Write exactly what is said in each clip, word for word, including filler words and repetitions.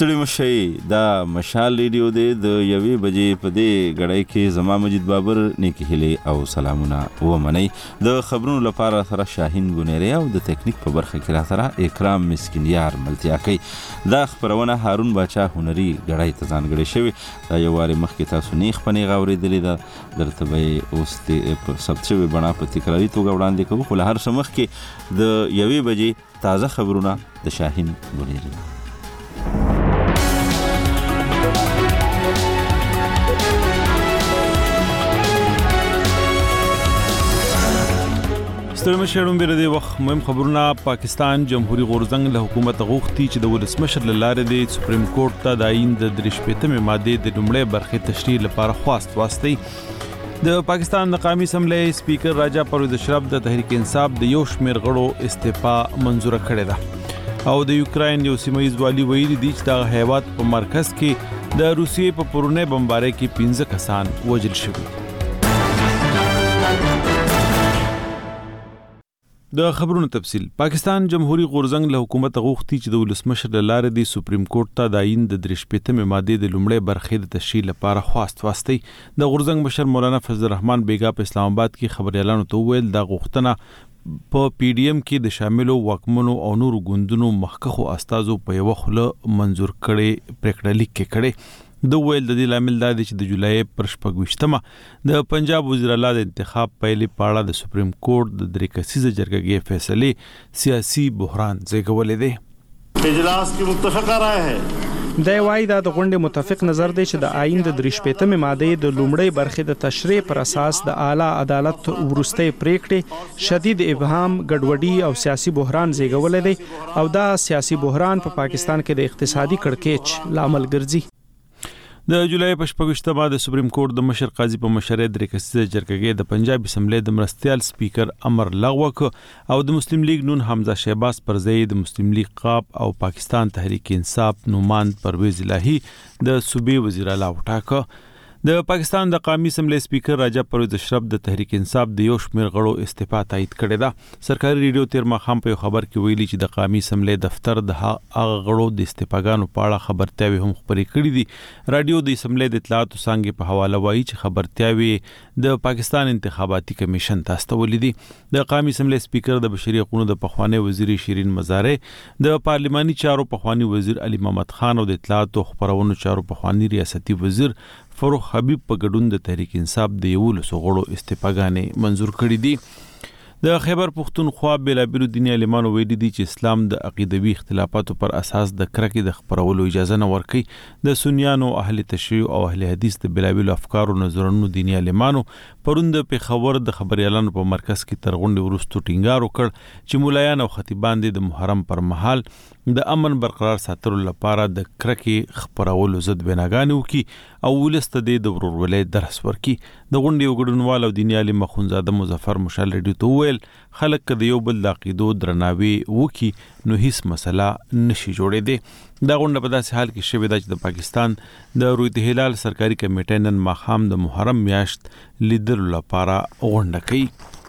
ستړي مشئ دا مشال ریډیو دی د یوې بجې په دې غړۍ کې زما مجید بابر نیکی هیلې او سلامونه ومنئ. د خبرونو لپاره سره شاهین ګنیری او د تکنیک په برخه کې را سره اکرام مسکینیار ملتیا کوي. دا خبرونه هارون باچا هنري غړۍ ته ځانګړې شوې. دا یو وارې مخکې تاسو نیغ په نیغه اورېدلې ده، درته به یې اوس د ثبت شوې بڼه په تکراري توګه وړاندې کوو، خو له هر څه مخکې د یوې بجې تازه خبرونه د شاهین ګنیری. ستړي مشئ ډومبېره دې وخت مهم خبرونه. پاکستان جمهوریت غورځنګ له حکومت غوښتي چې د ولسمشر له لارې د سپریم کورټ ته د آئین د درې شپېتمې مادې د لومړۍ برخې تشریح لپاره خواست واستوي. د پاکستان د قومي اسمبلی سپیکر راجا پرویز اشرف د تحریک انصاف د یو شمېر غړو استعفا منظوره کړې ده او د یوکراین یو سیمه ییز والي ویلي دي چې د هیواد په مرکز کې د روسیې په پرونی بمبارۍ کې پنځه کسان وژل شوي. د خبرونو تفصیل. پاکستان جمهوریت غورځنګ له حکومت غوښتي چې د ولسمشر له لارې د سپریم کورټ ته د آئین د درې شپېتمې مادې د لومړۍ برخې د تشریح لپاره خواست واستوي. د غورځنګ مشر مولانا فضل الرحمن بیګا په اسلام آباد کې خبريالانو ته وویل دا غوښتنه په پی ډی ایم کې د شاملو واکمنو او نورو ګوندونو مخکخو استازو په یو خوله منظور کړي پریکړه لیک کې کړي. د ویل د دې لامل دا دی چې د جولای پر شپږویشتمه د پنجاب وزیر اعلی د انتخاب پیلې پاړه د سپریم کورټ د درې کسیزه جرګې فیصلې سیاسي بحران زیږولې دي. اجلاس کی متفقه رائے ہے د وای دا د غونډې متفق نظر دی چې د آئین د درې شپېتمې مادې د لومړۍ برخې د تشریح پر اساس د اعلی عدالت ورستۍ پریکړې شدید ابهام ګډوډي او سیاسي بحران زیږولې دي او دا سیاسي بحران په پاکستان کې د اقتصادي کړکېچ لامل ګرځي. د جولای په شپږویشتمه د سپریم کورټ د مشر قاضي په مشرۍ درې کسیزه جرګې د پنجاب اسمبلی د مرستیال سپیکر امر لغوه کړ او د مسلم لیگ نون حمزه شهباز پر ځای د مسلم لیگ قاب او پاکستان تحریک انصاف نوماند پرویز الهی د صوبې وزیر اعلی وټاکه. د پاکستان د قومي اسمبلی سپیکر راجا پرویز اشرف د تحریک انصاف د یو شمېر غړو استعفا تایید کړې ده. سرکاري ریډیو تیر ماښام په خبر کې ویلي چې د قومي اسمبلی دفتر د هغه غړو د استعفاګانو په اړه خبرتیاوي هم خپرې کړې دي. رادیو د اسمبلی د اطلاعاتو څانګې په حواله وایي چې خبرتیاوي د پاکستان انتخاباتي کمیشن ته استولې دي. د قومي اسمبلی سپیکر د بشري حقوقو د پخوانی وزیر شیرین مزاري، د پارلماني چارو پخوانی وزیر علي محمد خان او د اطلاعاتو خبرونو چارو پخوانی ریاستي وزیر فروخ حبیب په ګډون د تحریک انصاف د یولسو غړو استعفاګانې منظور کړې دي. د خیبر پښتونخوا بیلابیلو دیني عالمانو ویلي دي چې اسلام د عقیدوي اختلافاتو پر اساس د کرکې د خپرولو اجازه نه ورکوي. د سنیانو، اهل تشیع او اهل حدیث د بیلابیلو افکارو نظرونو دیني عالمانو پرون د پیښور د خبريالانو په مرکز کې تر غونډې وروسته ټینګار وکړ چې مولایان او خطیبان د محرم پر مهال د امن برقرار ساتلو لپاره د کرکې خپرولو ضد بناګانې وکړي او ولست د ورورولۍ درس ورکړي. د غونډې وګړنوال او دیني عالم مخونزاده مظفر مشال ریډیو ته وویل خلک که د یو بل د عقیدو درناوي وکړي نو هیڅ مسله نشي جوړېدی. دا غونډه په داسې حال کې شوې ده چې د پاکستان د رویت هلال سرکاري کمیټې نن ماښام د محرم میاشت لیدلو لپاره غونډه کوي.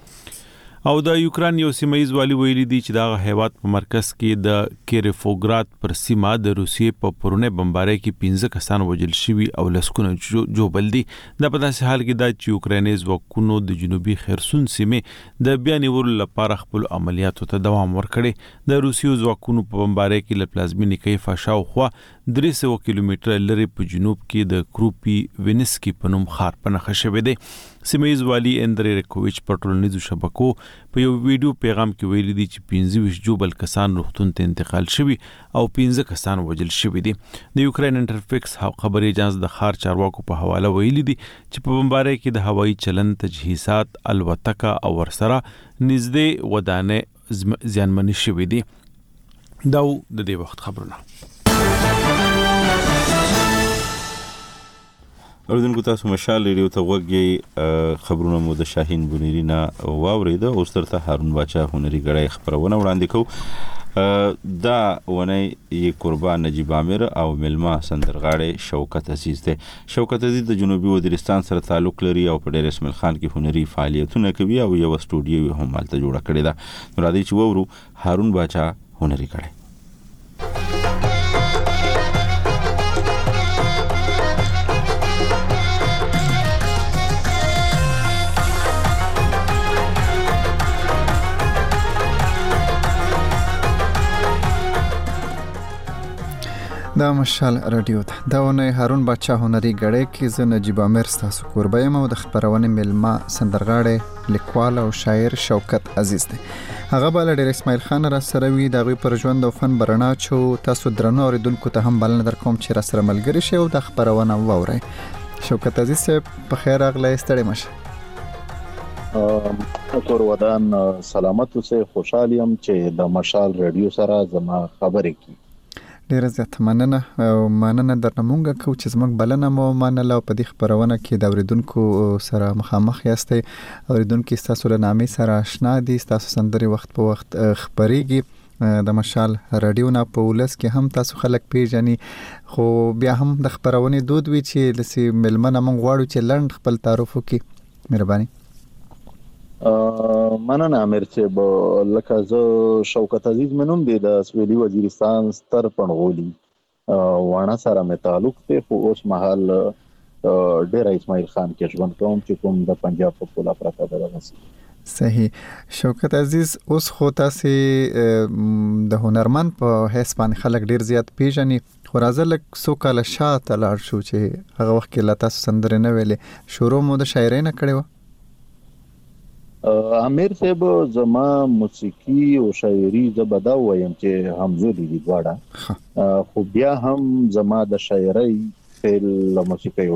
او د یوکراین یو سیمه ییز والي ویلي دي چې دا هیواد په مرکز کې د کیریفوګراد پر سیمه د روسیې په پرونی بمبارۍ کې پنځه کسان وژل شوي او لسکونه جوړ دي. دا په داسې حال کې ده چې یوکرایني ځواکونو د جنوبي خرسون سیمې د بیا نیولو لپاره خپل عملیاتو ته دوام ورکړی. د روسیې ځواکونو په بمبارۍ کې له پلازمینې کیفا شاوخوا درې سوه کیلومتره لرې په جنوب کې د کروپی وینسکي په نوم ښار په نښه شوی دی. سیمه ییز والي اندری ریکوویچ په ټولنیزو شبکو په یو ویډیو پیغام کې ویلي دي چې پنځه ویشت جوبل کسان روغتون ته انتقال شوي او پنځه کسان وژل شوي دي. د یوکراین انټرفیکس خبري اژانس د ښار چارواکو په حواله ویلي دي چې په بمبارۍ کې د هوایي چلن تجهیزات الوتکه او ورسره نږدې ودانۍ زیانمنې شوي دي. دا د دې وخت خبرونه. اوریدونکو تاسو مشال ریډیو ته وګورئ. خبرونه مو د شاهین ګنیری نه واورېده. اوس درته هارون باچا هنري غړی خبرونه وړاندې کوو. دا ونی یې قربان نجیب عامر او ملما سندرغاړی شوکت عزیز دی. شوکت عزیز د جنوبي وزیرستان سره تعلق لري او په ډېر اسماعیل خان کې هنري فعالیتونه کوي او یو سټوډیو هم هلته جوړه کړې ده. نو راځئ چې وورو هارون باچا هنري غړی. دا مشال رادیو ده دا ونه هارون بچا هنري غړې کې ز نجيب امیر تاسو قربای مو د خبرونه ملما سندرغاړي لیکوال او شاعر شوکت عزیز دی هغه بل ډېر اسماعیل خان را سره وی د غوی پر ژوند او فن برنا چو تاسو درنو اوریدونکو ته هم بلنه در کوم چې را سره ملګری شي او د خبرونه ووري شوکت عزیز په خیر اغله ستړي مشه اکور ودان سلامت اوسه خوشالیم چې د مشال رادیو سره زما خبرې کی ډیره زیات مننه او مننه درنه مونږه کو چې زموږ بلنه مو منله په دې خبرونه کې د اوریدونکو سره مخامخ یاستئ اوریدونکو تاسو له نامې سره آشنا دي تاسو سندري وخت په وخت خبريږي د مشال رادیو نه په ولس کې هم تاسو خلک پیژني خو بیا هم د خبرونه دود وی چې لسی ملمنه مونږ غواړو چې لند خپل تعارف وکړي مهرباني مننه امیر چې لکه زه شوکت عزیز منوم دی د سویلي وزیرستان ستر پنغولي وانا سره مې تعلق دی خو اوس مهال ډیر اسماعیل خان کې ژوند کوم چې کوم د پنجاب په کولا پراته ده صحیح شوکت عزیز اوس خو تاسو د هنرمند په حیث باندې خلک ډیر زیات پیژني خو راځه لک سو کال شاته لاړ شو چې هغه وخت کې لا تاسو سندره نه ویلې شروع مو د شاعرۍ نه کړې و امیر صاحب زما موسیقي او شاعري زبدا وایم چې همزولي دي دواړه خو بیا هم زما د شاعرۍ فعل موسیقي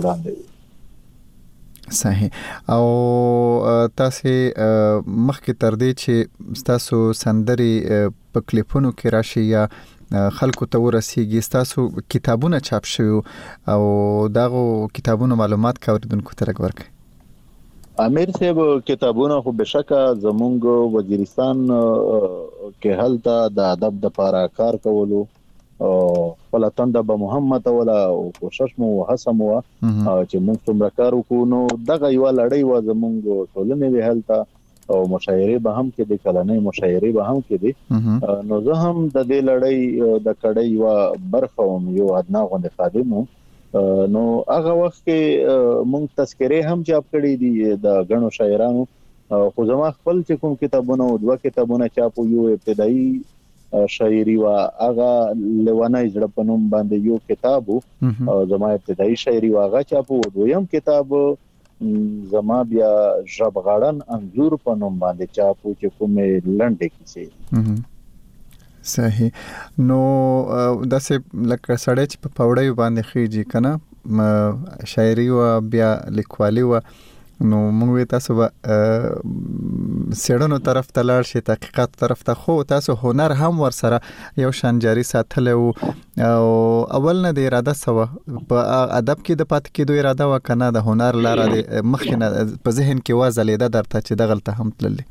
وړاندې صحیح او تاسو مخکې تر دې چې تاسو سندري په کلیپونو کې راشي یا خلکو ته ورسیږي تاسو کتابونه چاپ شوی او داغو کتابونو معلومات کوردونکو ته ورکړي امیر صاحب کتابونه خو بشکه زمونږ وزیرستان کې هلته د ادب د لپاره کار کولو او فلتند به محمد ولا کوشش مو هڅه مو چې موږ څومره کار وکړو نو دغه یو لړۍ و زمونږ ټولنې به هلته او مشاعره به هم کې د کلنې مشاعره به هم کې دي نو زه هم د دې لړۍ د کړۍ و برخه وم یو ادنا غوند خادم نو هغه وخت کې مونږ تذکرې هم چاپ کړې دي د غنو شاعرانو خو زما خپل چې کوم کتابونه او دوه کتابونه چاپ یو ابتدایي شاعري وا هغه لوانای زړه پنوم باندې یو کتاب او زما ابتدایي شاعري واغه چاپ او دویم کتاب زما بیا ژبغړن انزور پنوم باندې چاپ چې کومه لنډه کیسه صحیح نو داسې لکه سړی چې په پاوړی باندې خېږي کنه شاعري او بیا لیکوالي او نو موږ تاسو به سړونو طرف ته لاړ شي تحقیقات طرف ته خو تاسو هنر هم ور سره یو شان جاری ساتل او اول نه د اراده سو په ادب کې د پات کې دوه اراده وکنه د هنر لاره مخکنه په ذهن کې وازلیده درته چې دغلته هم تللی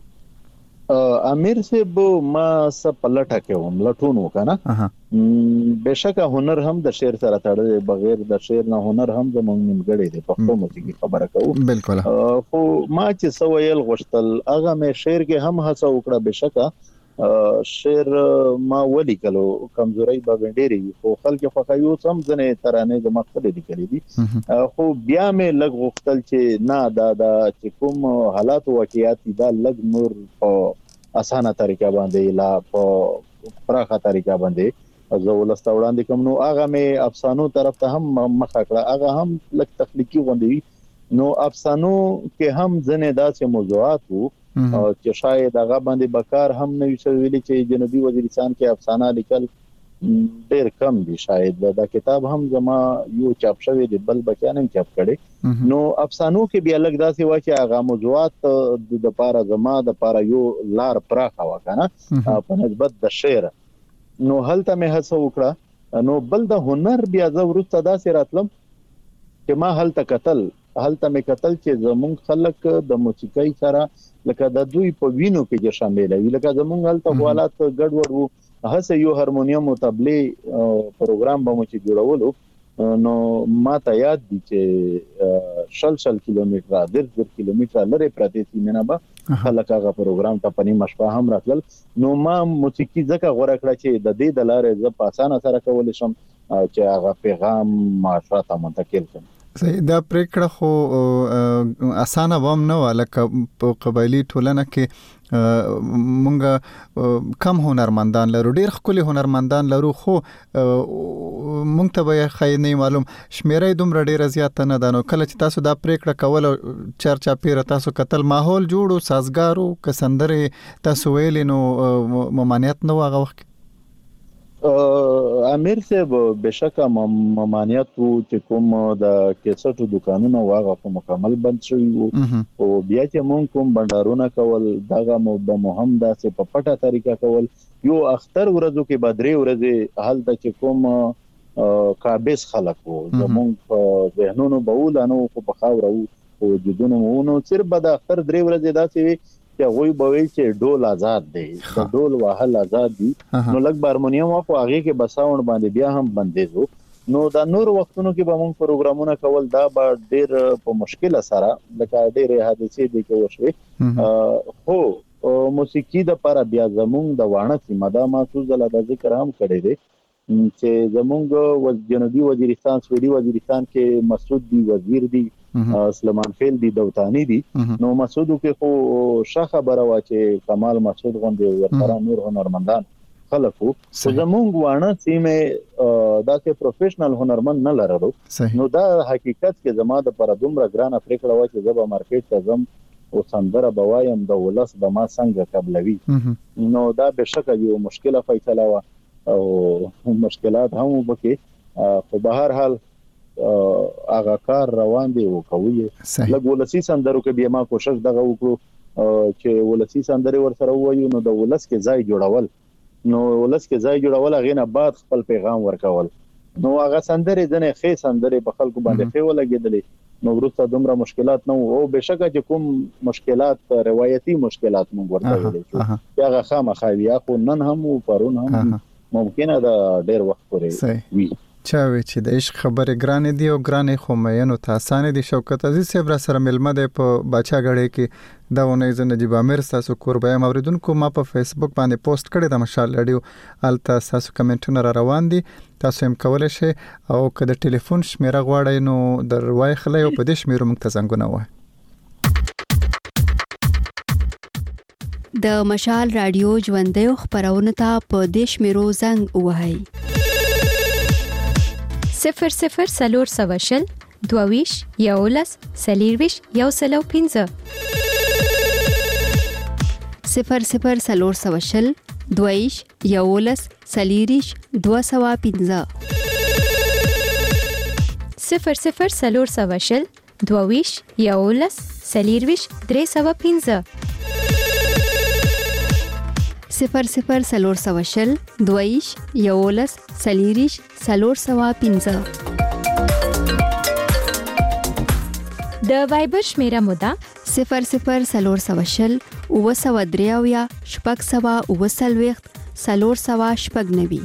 امیر صاحب ما سپلټه کوم لټون وکنه بهشکه هنر هم د شعر سره تړل بغیر د شعر نه هنر هم زمونږ نیمګړی دی په کومه کې خبره کوو بالکل خو ما چې سویل غشتل هغه مې شعر کې هم هڅه وکړه بهشکه شعر ما ولي کلو کمزوري به ډېری خو خلک خو یو سم ځنه ترانه د مقصد لیکلي دي خو بیا مې لګ غوښتل چې نه دا د چې کوم حالات واقعیت دا لګ نور په اسانه طریقه باندې لا په پراخه طریقه باندې زه ولسته وړاندې کوم نو هغه مې افسانو طرف ته هم مخه کړه هغه هم لک تخلیقي غوندي نو افسانو کې هم ځنه داسې موضوعات وو چې شاید هغه باندې بکار هم نه ویلي چې جنوبي وزیرستان کې افسانه لیکل ډېر کم دي شاید دا کتاب هم زما یو چاپ شوی دی بل بچانم چاپ کړي نو افسانو کې بیا لګ داسې و چې هغه موضوعات د لپاره زما د لپاره یو لار پراخه وکنه په نسبت د شعر نو هلته مې هڅه وکړه نو بل د هنر بیا زه ورته داسې راتلم چې ما هلته قتل هلته مې قتل چې زمونږ خلک د موسیقۍ سره لکه د دوی په وینو کې شامل وي لکه زمونږ هلته حالات ګډوډ وو هڅه یو هارمونیم او تبلې پروګرام به مو چې جوړولو نو ما ته یاد دي چې شل شل کیلومتره در در کیلومتره لري پراته سیمه به خلک هغه پروګرام ته پنی مشپه هم راتل نو ما موسیقي ځکه غوړه کړه چې د دې د لارې ز په اسانه سره کول شم چې هغه پیغام معاشره ته منتقل کړم صحیح دا پریکړه خو اسانه ووم نه ولکه په قبایلی ټولنه کې مونږ کم هنرمندان لرو، ډیر خولي هنرمندان لرو، خو مونږ ته به خای نه معلوم شمیرې دومره ډیر زیات نه ده. نو کله چې تاسو دا پریکړه کول چرچا پیر تاسو قتل ماحول جوړو سازګارو کسندره تاسو ویل نو ممانعت نه واغه وخت امیر صاحب بشکه ممانعت چې کوم د کیسټو دکانونو واغه په مکمل بند شوی وو او بیا چې مونږ کوم بندرونه کول دغه مهم داسې په پټه طریقه کول. یو اختر ورځو کې بدري ورځې حال د چې کوم قابض خلک وو زمونږ په ذهنونو بولانو په خاور او جدونو مونږ صرف د اختر درې ورځې داسې چې وای بوي چې ډول آزاد دی، د ډول واهل آزاد دي، نو لګ هارمونیم او هغه کې بساوند باندې بیا هم بندیزو. نو دا نور وختونو کې به موږ پروګرامونه کول دا به ډیر په مشکل سره لکه ډیر حادثې دي کې وشوي. خو موسیقي د پر بیا زمونږ د وانه سیمه دا محسوس د ذکر هم کړی دی چې زمونږ جنوبي وزیرستان سویډي وزیرستان کې مسعود دی وزیر دی سلمان فیل دی دوتانی دی. نو مسعودو کې خو ښه خبره وا چې کمال مسعود غوندې ورته نور هنرمندان خلکو زمونږ وانه سیمه داسې پروفیشنل هنرمند نه لرلو. نو دا حقیقت کې زما د پر دومره ګران افریقا وا چې زبا مارکیټ ته زم او سندره بوایم د ولس د ما څنګه قبلوي. نو دا بشکه یو مشکله فیصله وا او مشکلات هم وبکه خو به هر حال هغه کار روان دی او کوي. لګ ولسی سندرو کې بیا ما کوشش دغه وکړو چې ولسی سندره ورسره وایو نو د ولس کې ځای جوړول، نو ولس کې ځای جوړول هغه نه بعد خپل پیغام ورکول. نو هغه سندره ځنه خې سندره په خلکو باندې خې ولګېدلې. نو ورته دومره مشکلات نه وو او بشکه چې کوم مشکلات روایتي مشکلات موږ ورته ویل هغه خامخا بیا خو نن هم پرون هم ممکنه دا ډېر وخت پورې وي. چا وی چې د عشق خبره ګرانې دی او ګرانې خو مینو ته اسانه دي. شوکت عزیز صاحب را سره ملمه دی په باچا غړې کې دا ونې ز نجیب امیر تاسو قربای موریدونکو ما په فیسبوک باندې پوسټ کړی د مشال رادیو الته تاسو کمنټونه را روان دي، تاسو هم کولای شئ او که د ټلیفون شمیره غواړئ نو د روای خلای او په دې شمیرو موږ ته زنګونه وای. د مشال رادیو ژوندې خبرونه ته په دې شمیرو زنګ وهاي صفر صفر سلور سوشل دوویش یولس سلیرویش یو سلو پینزه صفر صفر سلور سوشل دوویش یولس سلیریش دو سوا پینزه صفر صفر سلور سوشل دوویش یولس سلیرویش درې سوا پینزه صفر صفر سلور سوشل دویش یولس سلیریش سلور سوا پینزه. د وایبر شمیره مودا صفر صفر سلور سوشل او سوا دریاویا شپږ سوا او سلويخت سلور سوا شپږ نوي.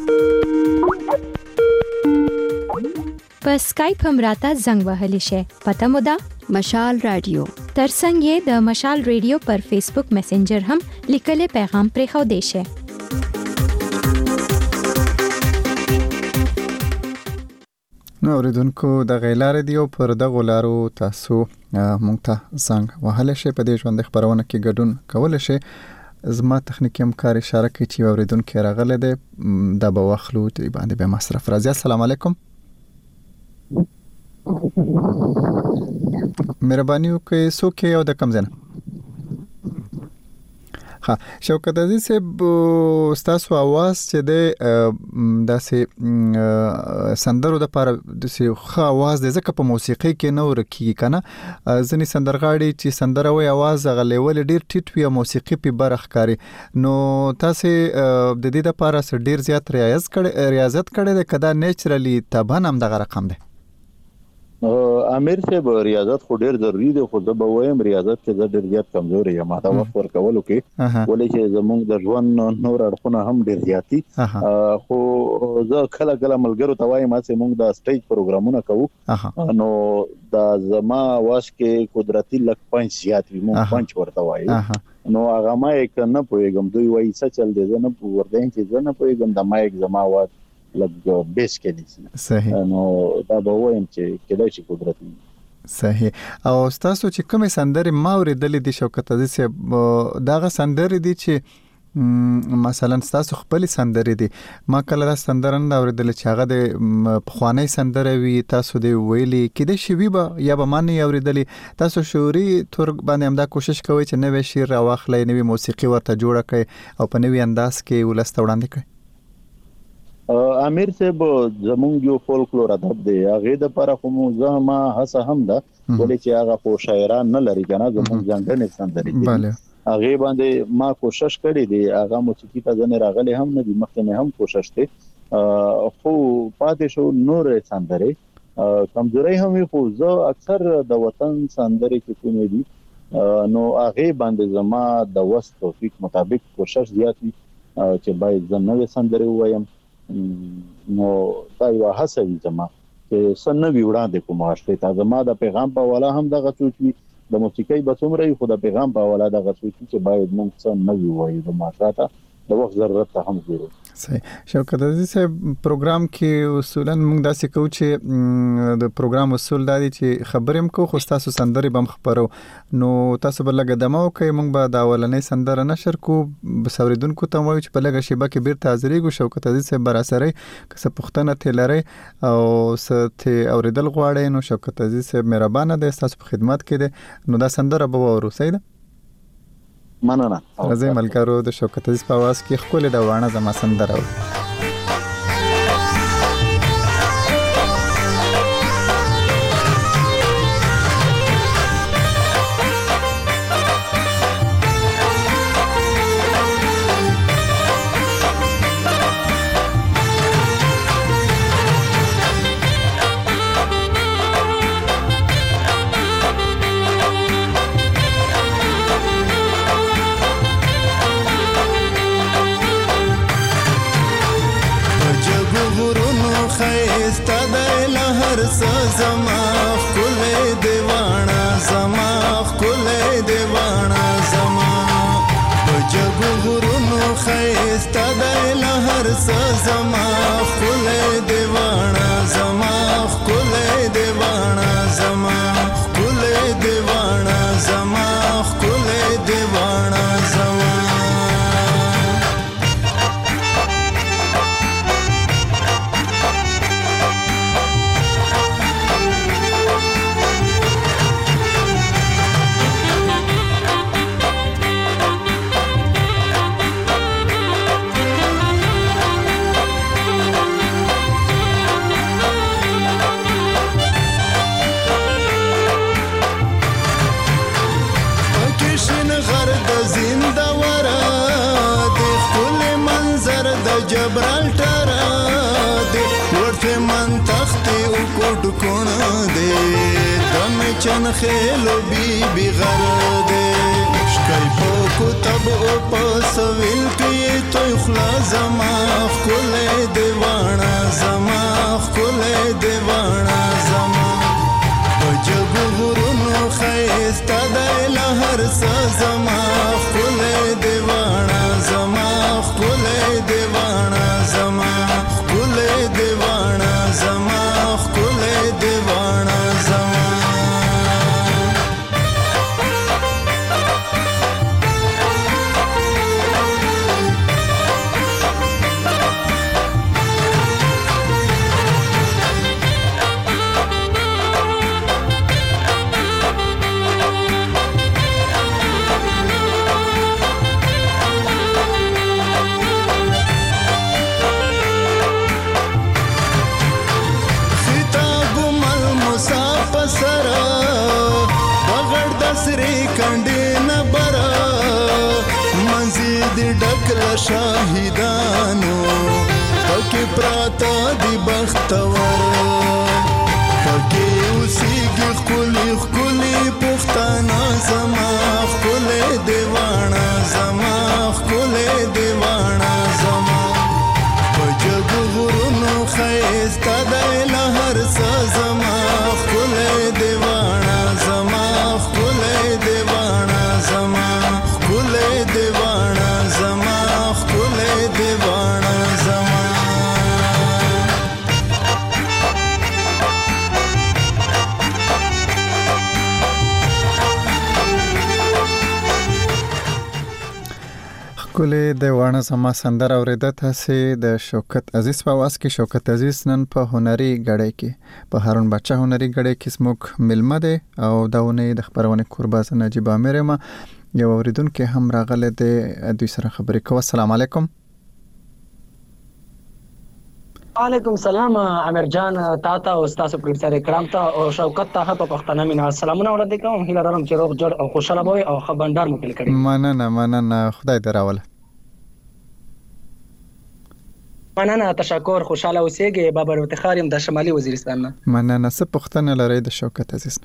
په سکایپ هم راته زنګ وهلی شي. پته مودا مشال رادیو ترڅنګ یې د مشال رادیو پر فیسبوک میسنجر هم لیکلې پیغام پرې خو دی شي. نو اوریدونکو د غیلار دیو پر د غلارو تاسو مونږ ته څنګه وهله شي په دې ژوند خبرونه کې ګډون کول شي. زما تخنیکی همکار اشاره کوي چې اوریدونکو راغله ده د بوخلو دی باندې به مصرف راځي. السلام علیکم. مهرباني وکړئ څوک یو د کم ځنه. ها شوکت عزیز صاحب تاسو आवाज چې د داسې سندرو د لپاره د ښه आवाज د ځکه په موسیقي کې نو رکی کنه ځنی سندرغاړي چې سندره وي आवाज غ لیول ډیر ټیټ وي موسیقي په برخ کاری. نو تاسو د دې لپاره ډیر زیات ریاضت کړي ریاضت کړي د کدا نیچرلی تبان هم دغه رقم دی. امیر صاحب ریاضت خو ډیر ضروری دی خو د بویم ریاضت کې د ډیر زیات کمزوري یم دا وخت ورکولو کې ولې چې زموږ د ژوند نور اړخونه هم ډیر زیاتی خو زه کله کله ملګرو ته وایم چې موږ د سټیج پروګرامونه کوو نو دا زما واش کې قدرتي لک پنځ زیات وي موږ پنځ ورته وایو نو هغه ما یک نه پويګم دوی وایي څه چل دی زه نه ورته چې زه نه پويګم د مایک زما واش لګ بیس کې دي. صحیح. نو دا به وایم چې کله چې قدرت صحیح. او تاسو چې کومې سندرې ما اورېدلې دي شوکت عزیز صاحب، دغه سندرې دي چې مثلا تاسو خپل سندرې دي، ما کله دا سندره نه اورېدلې چې هغه د پخوانی سندره وي، تاسو دی ویلي کېدای شي وي به یا به ما نه اورېدلې. تاسو شعوري تور باندې همدا کوشش کوئ چې نوې شعر راواخلئ، نوې موسیقي ورته جوړه کړئ او په نوې انداز کې ولس ته وړاندې کړئ. امیر صاحب زمونږ یو فولکلور ادب دی، هغه د لپاره خو موږ ما هڅه هم ده ولې چې هغه په شاعران نه لري کنه، زمونږ ځانګړي سندرې دي. بله هغه باندې ما کوشش کړې دي، هغه موسیقي ته ځنه راغلي هم نه دي، مخکې هم کوشش دي خو پاتې شو نور سندرې کمزوري هم خو زه اکثر د وطن سندرې کې کومې دي نو هغه باندې زما د وس توفیق مطابق کوشش زیات وي چې باید زه نوې سندرې وایم. نو دا یو هڅه وي زما چې سنوي وړاندې کوم هاشته تا زما د پیغام په والا هم دغه سوچ وي، د موسیقۍ به څومره خو د پیغام په والا دغه سوچ چې باید موږ څه نوي وایو، د ماته د وخت ضرورت ته هم ضروري. صحیح. شوکت عزیز صاحب پروګرام کې اصولا موږ داسې کوو چې د پروګرام اصول دا دي چې خبرې هم کوو خو تاسو سندرې به هم خپرو، نو تاسو به لږه دمه وکئ، موږ به د اولنۍ سندره نشر کوو، بس اوریدونکو ته وایو چې په لږه شیبه کې بیرته حاضرېږو. شوکت عزیز صاحب براسرۍ که څه پوښتنه ترې لرئ او څه ترې اورېدل غواړئ نو شوکت عزیز صاحب مهربانه دی، ستاسو په خدمت کې دی، نو دا سندره به واورو. صحیح ده؟ مننه. راځئ ملګرو د شوکت عزیز په आवाज کې ښکلې د واڼه زما سندره و. چن خیلو بی بی غر دے شکای پا کتب او پا سویل کی توی خلا زما خکل دیوانا زما خکل دیوانا زما بجگو غرونو خیستا دی لہر سا زما خکل دیوانا زما خکل دیوانا زما خکل دیوانا زما خکل دیوانا زما شاهدانو پکې پراته دی بختور پکې اوسېږي ښکلي ښکلي پښتانه زما ښکلی دیوانا زما ښکلی دیوانا زما په جګو غرونو ښایسته دی له هر څه زما ښکلی دیوانا زما ښکلی دیوانا زما ښکلی دیوانا زما دیوانا زمان ښکلې د واڼه زما سندره اورېده تاسې د شوکت عزیز په آواز کې. شوکت عزیز نن په هنري غړی کې په هارون بچا هنري غړی کې زموږ ملمه دی او دا ونې د خبرونه قرباز نجیب امیر ما یو اوریدونکو هم راغله د دوی سره خبرې کوي. السلام علیکم. وعلیکم السلام امیر جان تاته او تاسو پروډوسر کرام ته او شوکت ته په پښتنه مینا سلامونه وړاندې کوم. هیله لرم چې روغ جوړ او خوشاله وئ او خبردار مو کړی. مننه مننه خدای دراوله. مننه تشکر خوشاله اوسئ. بابر افتخار يم د شمالي وزیرستان نه. مننه څه پښتنه لري د شوکت عزیز؟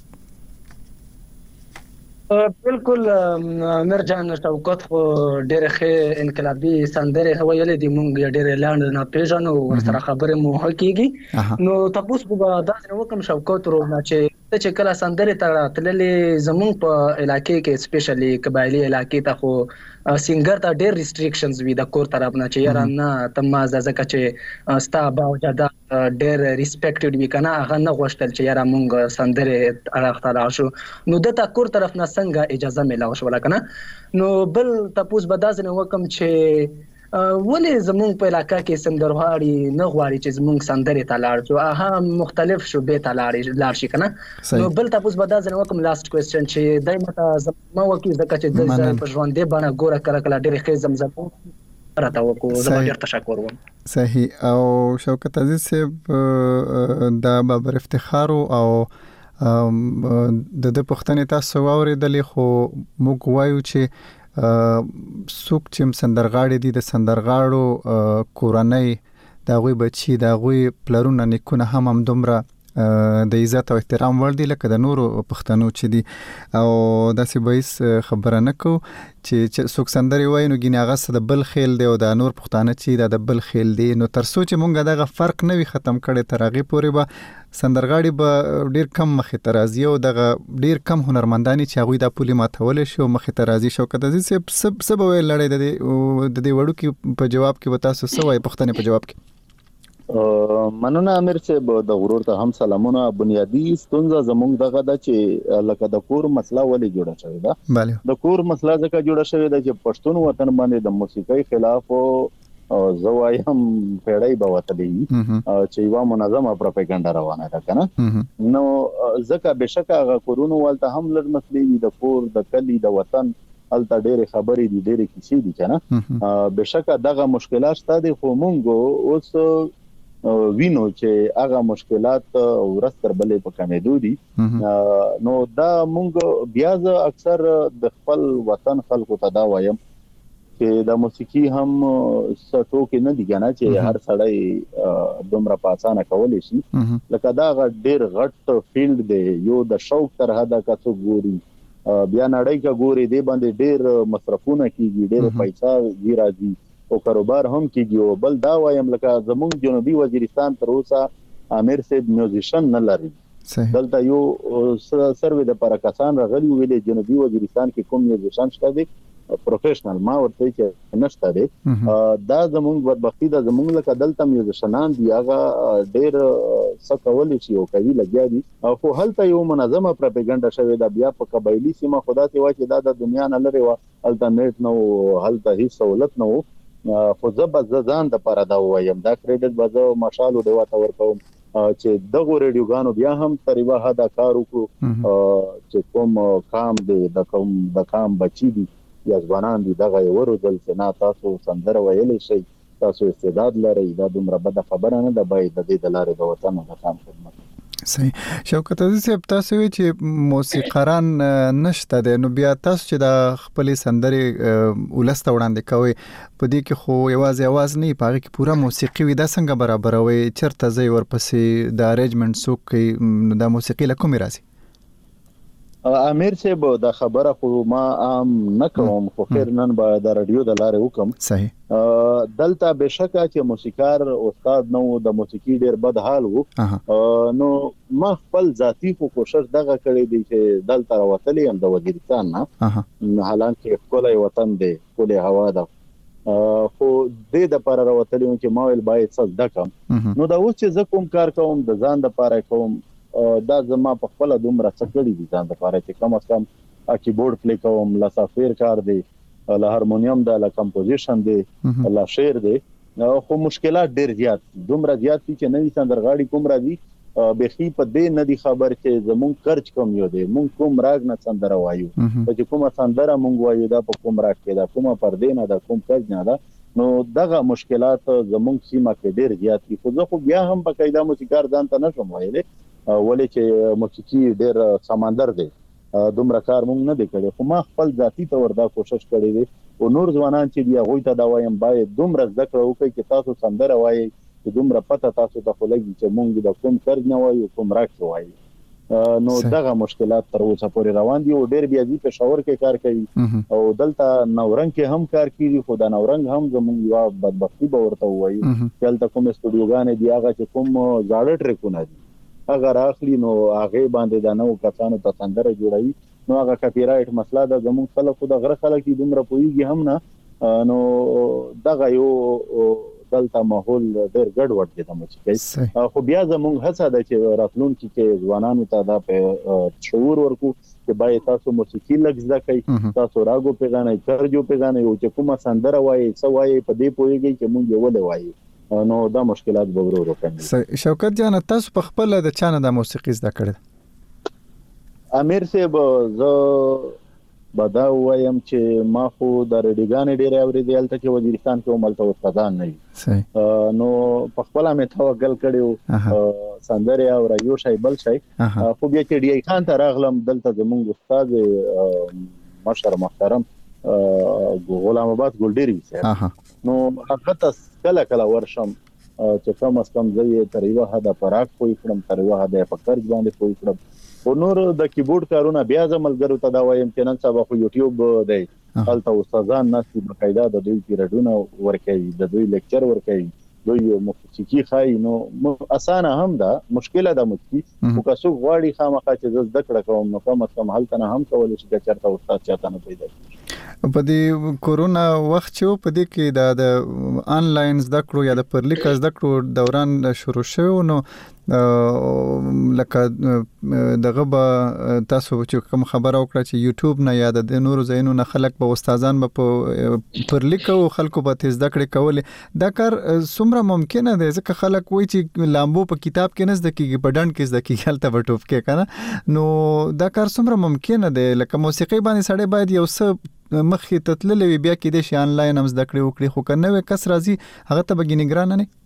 بالکل امیر جان شوکت خو ډېر ښه انقلابي سندره ویلې دي. مونږ ډېر لاند نه پیژنو ورسره خبرې مو حقيقي. نو تاسو به دا وکم شوکت ورو چې چې کله سندره ته تللې زمونږ په علاقې کې سپیشلی قبایلی علاقې ته خو سینګر ته ډېر ریستریکشنز وي د کور طرف نه چې یاره نه تمازه ځکه چې ستا باوجاده ډېر ریسپیکټډ وي کنه هغه نه غوښتل چې یاره مونږ سندره اړخ ته شو. نو د تا کور طرف نه څنګه اجازه ملاو شو کنه. نو بل تاسو به دا ځنه وکم چې ولې زمونږ په علاقې کې سندرغاړي نه غواړي چې زمونږ سندره ته لاړ شو. اها مختلف شو به ته لاړ لاړ شي کنه. نو بل تاسو به دا ځنه وکم لاست کوېسچن چې دایمه زما وکی ځکه چې د په ژوندې باندې ګوره کړه کړه ډېر ښه زمزمه راته وکړو. زما ډېر تشکر وم. صحیح. او شوکت عزیز صاحب دا بابر افتخار او د د پښتنې تاسو واوریدلې خو موږ وایو چې څوک چې سندرغاړي دي د سندرغاړو کورنۍ دا غوي بچي دا غوي پلرونه نیکونه هم هم دومره د عزت او احترام ور دي لکه د نورو پښتنو چې دي. او داسې بهیس خبره نه کو چې څوک سندري وای نو ګینه هغه د بل خیل دی او د نور پښتانه چې دا د بل خیل دی. نو تر څو چې مونږ دغه فرق نه وي ختم کړي تر هغه پورې به سندرغاړي به ډیر کم مخې ته راځي او دغه ډیر کم هنرمندانی چې هغه د پولي ماتول شي او مخې ته راځي. شوکت عزیز سب سب ویل لړۍ د دې وړو کې په جواب کې وتا تاسو سوای پښتنې په جواب کې مننه امیر صاحب د غرور ته هم سلامونه. بنیادی ستونزه زموږ دغه د چې لکه د کور مسله ولې جوړه شوې ده. د کور مسله ځکه جوړه شوې ده چې پښتون وطن باندې د موسیقۍ خلاف او زوایم پیړۍ به وتلې چې یو منظمه پروپاګاندا روانه ده کنه. نو ځکه بشکه هغه کورونو ولته هم لږ مسلې د کور د کلی د وطن الته ډېر خبرې دي ډېر کیسې دي کنه. بشکه دغه مشکلات ستاسو خو مونږ اوس وینو چې هغه مشکلات ورستر بلې په کمیدو دي. نو دا مونږ بیا ز اکثر د خپل وطن خلکو ته دا وایم چې د موسیقي هم سټو کې نه دی کنه چې هر سړی دومره پاسانه کولی شي. لکه دا ډېر غټ فیلډ دی یو د شوق تر حده کڅو ګوري بیا نړۍ کا ګوري دی باندې ډېر مصرفونه کیږي ډېر پیسې دی راځي او کاروبار هم کیږي. او بل دا وایم لکه زموږ جنوبي وزیرستان تر اوسه امیر صاحب میوزیشن نه لري. دلته یو سروې د پرکسان راغلی ویلې جنوبي وزیرستان کې کوم میوزیشن شته دي پروفیشنل ما ورته چې نشته دي. دا زموږ بدبختی ده زموږ لکه دلته میوزیشنان دی هغه ډېر سکول شي او کوي لګیا دي. خو هلته یو منظمه پروپاګاندا شوې ده بیا په قبایلی سیمه خدا ته وا چې دا د دنیا نه لري وا هلته نیټ نو هلته هیڅ سہولت نه وو. خو زب ځان د پاره دا وایم دا کریډټ بزو ماشالو دی واته ورکوم چې دغه ریډیوګانو بیا هم تقریبا هدا کار وکړو چې کوم کام دی د کوم د کام بچی دي یا ځوانان دي دغه ورودل چې نه تاسو سندره ویلې شي تاسو استعداد لرئ دا دومره بده خبره نه ده باید د دې د لارې د وطن د کام خدمت. صحیح. شوکت عزیز صاحب تاسو وی چې موسیقاران نشته دي نو بیا تاسو چې د خپل سندري ولسته وړاندې کوي په دې کې خو یوازې आवाज نه پاره کې پورا موسیقي وي دا څنګه برابروي چرته ځای ورپسې د ارینجمنت څوک د موسیقي لکه راځي؟ امیر صاحب دا خبره خو ما عام نه کوم خو خیر نن به د رادیو د لارې وکم. صحیح. دلته بشکه چې موسیقار استاد نو د موسیقي ډیر بد حال وو. نو ما خپل ذاتی خو کوشش دغه کړی دی چې دلته راوتلی هم د وزیرستان نه حالانکه کولای وطن دی کولای هوا ده خو دې د پر راوتلی چې ما ویل باید څه دکم. نو دا اوس چې زه کوم کار کوم د ځان د پاره کوم دا زما په خپل دومره څکړی دي ځان د پاره چې کم از کم کیبورډ پلی کوم لاسافیر کار دی له هارمونیم د له کمپوزیشن دی له شعر دی خو مشکلات ډیر زیات دومره زیات دي چې نوې سندرغاړي کوم راځي بخي په دې نه دي خبر چې زمون کرچ کم یو دی مونږ کوم راګ نه سندره وایو چې کومه سندره مونږ وایو دا په کوم راګ کې دا کومه پردې نه دا کوم کرچ نه دا نو دغه مشکلات زمونږ سیمه کې ډیر زیات دي خو زه خو بیا هم په قاعده موسیقار ځان ته نشم وایلی ولې چې موسیقي ډیر سمندر دی دومره کار مونږ نه دی کړی خو ما خپل ذاتی تور دا کوشش کړی دی او نور ځوانان چې دی هغه ته دا وایم باید دومره زده کړو کوي چې تاسو سندره وایي چې دومره پته تاسو ته خلګي چې مونږ د کوم کرج نه وایو کوم راک وایي نو دغه مشکلات تر اوسه پورې روان دي او ډیر بیا دي په شاور کې کار کوي او دلته نورنګ کې هم کار کوي خو دا نورنګ هم زموږ یو بدبختی به ورته وایي چې دلته کوم استودیوګان دي هغه چې کوم زاړه ټریکونه دي اگر اخلي نو هغه باندې دا نو کسانو ته سندره جوړوي نو هغه کاپی رائټ مسله د زموږ خلکو د غره خلک دومره پويږي هم نه نو دغه یو دلته ماحول ډېر ګډوډ دي د موسیقۍ خو بیا زموږ هڅه ده چې راتلونکي کې ځوانانو ته دا په شعور ورکو چې باید تاسو موسیقي لږ زده کړئ تاسو راګو پیژنئ کرجو پیژنئ او چې کومه سندره وایي څه وایي په دې پوهیږئ چې موږ یې ولې وایو نو دا مشکلات به ورو ورو کمیږي. شوکت جان تاسو په خپل د چانه د موسیقي زده کړل؟ امیر صاحب زه بدا وایم چې ما خو د ریډیګان ډیر اوریدل هلته کې وزیرستان کې عملته استادان نه وي نو په خپل مې توکل کړیو سندره او رایو شای بل شای خو بیا چې ډی ای خان ته راغلم دلته زمونږ استاد مشر محترم غلام آباد ګلډيري صاحب نو هغه ته کله کله ورشم چې کوم اس کم زې تر یو حدا پراک کوئی کړم تر یو حدا په کرج باندې کوئی کړم او نور د کیبورډ کارونه بیا زملګرو ته دا وایم چې نن سبا خو یوټیوب دی هلته استادان ناسي بقاعده د دوی پیریډونه ورکوي د دوی لیکچر ورکوي دوی موسیقي خای نو اسانه هم ده مشکله ده موسیقي او که څوک غواړي خامخا چې زده کړه کوم نو کوم کم هلته نه هم کولای شي چې چرته استاد چاته نه پیدا شي. په دې کورونا وخت چې په دې کې د آنلاین زده کړو یا د پرلیک زده کړو دوران شروع شو نو لکه دغه به تاسو چې کوم خبره وکړه چې یوټیوب نه یا د نورو ځایونو نه خلک به استادان به په پرلیک او خلکو به تیز زده کړې کولې دا کار څومره ممکنه دی ځکه خلک وایي چې لامبو په کتاب کې نه زده کیږي په ډنډ کې زده کیږي هلته به ټوپ کې کنه نو دا کار څومره ممکنه دی لکه موسیقي باندې سړی باید یو څه مخې ته تللی بیا کې د شي آنلاین هم زده کړې وکړي خو که نوې کس راځي هغه ته به ګینې ګرانه نه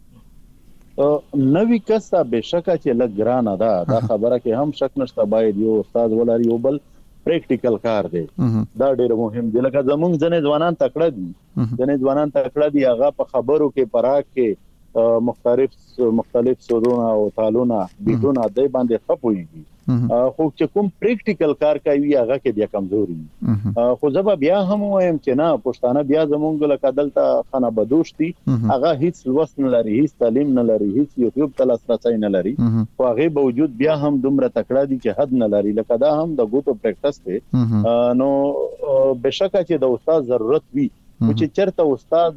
نوی کس ته بشکه چې لږ ګرانه ده دا خبره کې هم شک نشته باید یو استاد ولري یو بل پریکټیکل کار دی دا ډېر مهم دی لکه زمونږ ځنې ځوانان تکړه دي ځنې ځوانان تکړه دي هغه په خبرو کې پراک کې مختلف مختلف سرونه او تالونه بیتونه د باندې خپويږي خو چې کوم پریکټیکل کار کوي هغه کې بیا کمزوري خو زه بیا هم وایم چې نه پښتانه بیا زمونږ لکه دلته خانه بدوشتي هغه هیڅ لوست نه لري هیڅ تعلیم نه لري هیڅ یوټیوب ته لاسرسي نه لري خو هغه باوجود بیا هم دومره تکړه دي چې حد نه لري لکه دا هم د ګوتو پریکټس دی نو بشکه چې د استاد ضرورت وي چې چرته استاد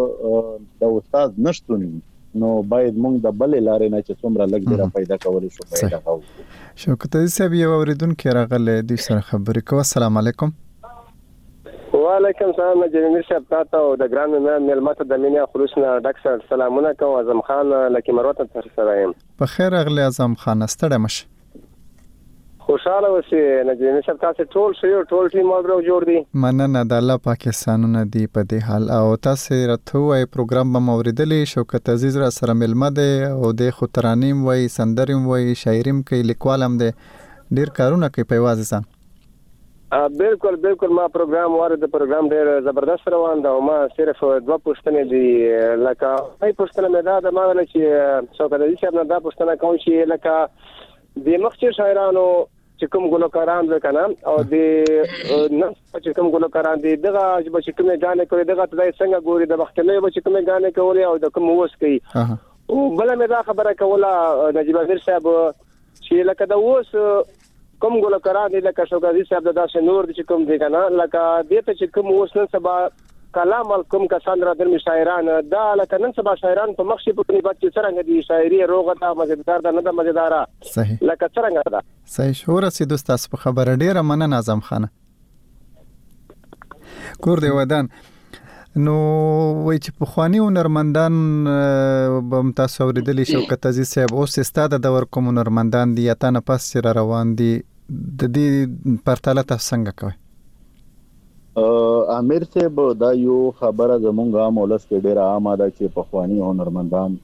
د استاد نشټونی نو باید موږ د بلې لارې نه چې څومره لږ ډیره پیدا کولای شو پیدا کوو. شوکت صاحب یو اوریدونکو راغله د سره خبرې کوي. السلام علیکم. وعلیکم السلام جنمیر صاحب تاسو او د ګران ملمت د مینیا خلوصنا ډاکټر سلامونه کوم اعظم خان لکه مروت تر سره یم. په خیر اغلی اعظم خان ستړی مش. خوشاله اوسئ نجمی صاحب تاسو ټول شیو ټول ټیم مودرو جوړ دي مننه د الله پاکستانونه دی په دې حال او تاسو راته وای پروګرام به موریدلې شوکت عزیز را سره ملمه ده او د خطرانیم وای سندریم وای شاعریم کوي لیکوالم ده ډیر کارونه کوي په واځ ځان بالکل بالکل ما پروګرام واره د پروګرام ډیر زبردست روان ده او ما صرف دوه پوښتنې دي لکه هي پوښتنه مې دا د ما ول چې شوکت عزیز صاحب نه دا پوښتنه کوم چې لکه د مخکې شاعرانو چې کوم ګلوکاران وکنه او د نن چې کوم ګلوکاران دي دغه چې کومه غانې کوي دغه ته څنګه ګوري د وختلې چې کومه غانې کوي او د کوم وس کوي او بل مې دا خبره کوله نجیب امیر صاحب چې لکه د وس کوم ګلوکاران دي لکه شوګازي صاحب د داسې نور دي چې کوم دي کنه لکه دې ته چې کوم وس نن سبا کلام الکم کسان را در شاعران دا لکه نن سبا شاعران په مخ شي په نیبت چې څنګه دي شاعري روغه ده مزیدار ده نه ده مزیدار صحیح لکه څنګه ده صحیح شو رسید تاسو په خبره ډیره مننه اعظم خان کور دی ودان. نو وای چې په خواني هنرمندان به تاسو اوریدلی شوکت عزیز صاحب اوس استاد د ور کوم هنرمندان دي یا تا نه پس چې روان دي د دې پرتاله تاسو څنګه کوي؟ امیر صاحب دا یو خبره زمونږه مولس کې ډیره عامه ده چې په خواني هنرمندان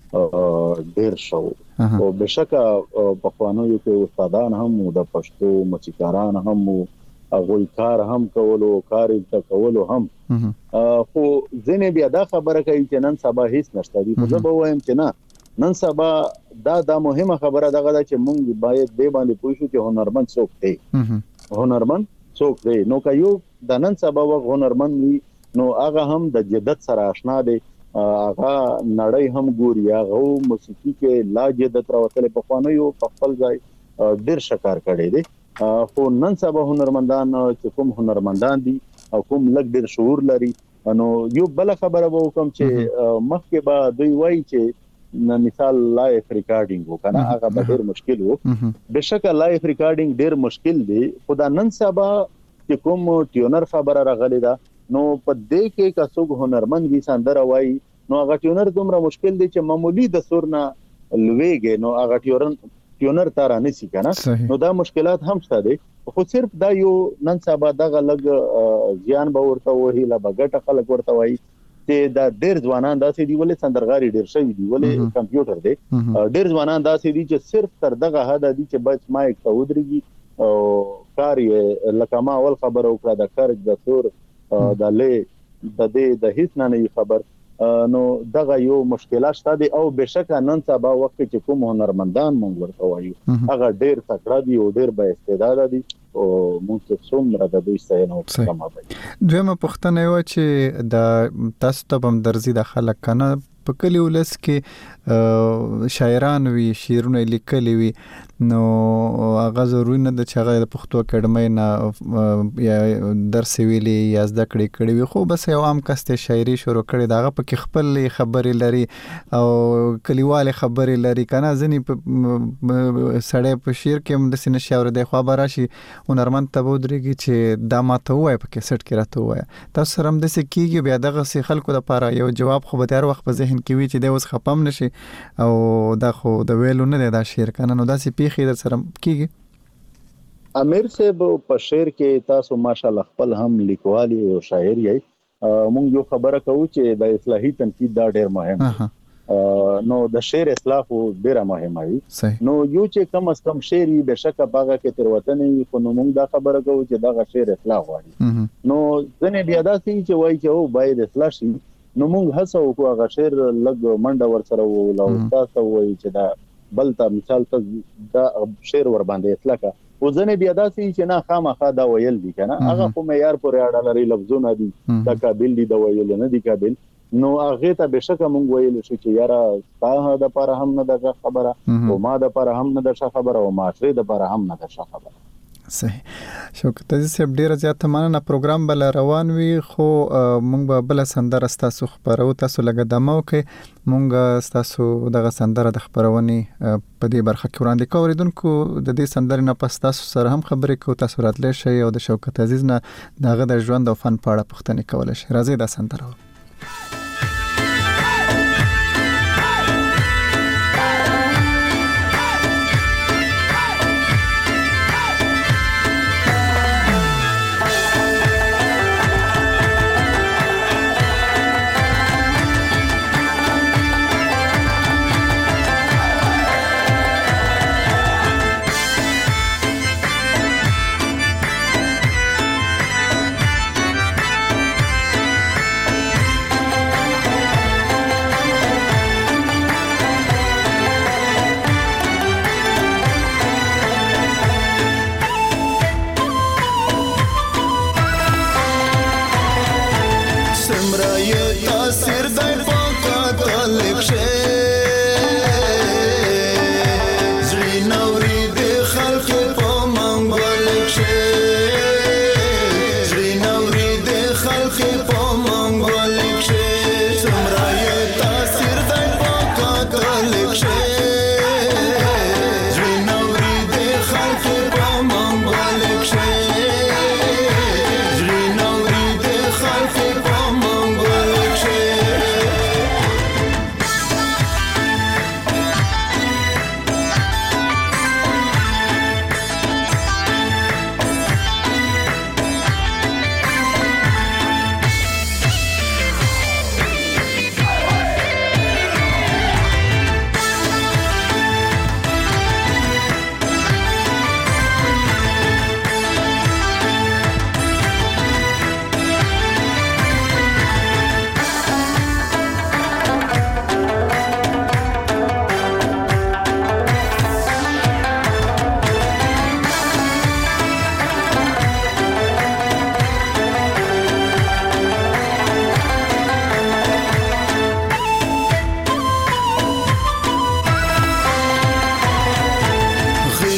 ډیر شو او بشکه په خوانو یو کې استادان هم د پښتو موسیقاران هم هغه کار هم کولو کار یې کولو هم خو ځنه بیا دا خبره کوي چې نن سبا هیڅ نشته دي. خو زه به وایم چې نه نن سبا دا دا مهمه خبره دغه ده چې موږ باید دې باندې پوه شو چې هنرمند څوک دی. هنرمند څوک دی نو که یو د نن سبا و هنرمند وي نو هغه هم د جدت سره آشنا دی، هغه نړۍ هم ګوري، هغه موسیقي کې لا جدت راوتل په خوانو یو په خپل ځای ډیر شکار کړي دي. خو نن سبا هنرمندان چې کوم هنرمندان دي او کوم لګ ډیر شعور لري نو یو بل خبره به کوم چې مخکې به دوی وایي چې مثال لایف ریکارډینګ وکنه هغه به ډیر مشکل وو. بشکه لایف ریکارډینګ ډیر مشکل دی خو دا نن سبا چې کوم ټیونر خبره راغلی دا نو په دې کې کڅوګ هنرمند وي سندره وایي نو هغه ټیونر دومره مشکل دی چې معمولی د سور نه لويږي نو هغه ټیونر ټیونر تار نه سي کنه نو دا مشکلات هم شته دي. خو صرف دا یو نن سبا دغه لګ ځان به ورته وਹੀ لا بغټ خلک ورته وایي چې دا ډیر ځوانان داسې دی ولې سندرغاري ډیر شوی دی ولې کمپیوټر دی ډیر ځوانان داسې دي چې صرف تر دغه حد دي چې بس مایک ته ودرېږي او کار یې لکه ما اول خبر وکړه د خرج د سور د لې د دې د هیڅ نه نه خبر نو دغه یو مشکلات شته دي او بشکه نن سبا وخت کې کوم هنرمندان مونږ ورته وایو هغه ډیر تکړه دي او ډیر با استعداد دي او موږ څومره د دوی ستاینه وکړو. دویمه پوښتنه یو چې د تاسو ته هم درځي د خلک کنه په کلی ولس کې شاعران وي شعرونه لیکلي وي نو هغه ضروري نه د چغه د پښتو اکیډمۍ نه یا درس ویلي یا زده کړې کړې وي خو بس یو عام کس ته شاعري شروع کړي داغه پکې خپل خبرې لري او کلیواله خبرې لري کنه ځنی سړی په شعر کې هم د سینې شاور د خبره شي هنرمند ته ودرېږي چې دا ماته وای په کیسټ کې راته وای تاسو سره هم د سکیږي بیا دغه سي خلکو لپاره یو جواب خو به تر وخت په ذهن کې وي چې د اوس خپم نشي او دا خو د ویلو نه دا شعر کنه نو دا سي پیخي در سره کیږي. امیر صاحب په شعر کې تاسو ماشاءالله خپل هم لیکوالي او شاعر یې مونږ یو خبره کوو چې د اصلاحي تنقید دا ډیر مهم نو د شعر اصلاح ډیره مهمه وي نو یو چې کم از کم شعر به شک باغه کې تروتنې خو نو موږ دا خبره کوو چې دا شعر اصلاح غواړي نو ځنه بیا دا سي چې وایي چې او باید اصلاح شي نو موږ هڅه وکړو هغه شعر لګ منډه ور سره ولا تاسو وایي چې دا بلته مثال ته دا شعر ور باندې اصلاح کا او ځنه بیا دا سي چې نه خامخا دا ویل دي کنه هغه خو معیار پورې اړه لري لفظونه دي دا قابل دي دا ویل نه دي قابل نو هغه ته بشک مونږ ویل شو چې یاره تاسو د پر هم نه د خبره او ما د پر هم نه د خبره او ماشه د پر هم نه د خبره. صحیح شوکت عزیز صاحب ډیر زیات مننه پروګرام بل روان وی خو مونږ به بل سندره تاسو خبرو تاسو لګه دمو کې مونږ تاسو دغه سندره د خبرونی په دې برخه کې وړاندې کوریدونکو د دې سندره نه پس تاسو سره هم خبرې کوو تاسو راتلی شئ او د شوکت عزیز نه دغه د ژوند او فن په اړه پوښتنې کولای شئ. راځي دا سندره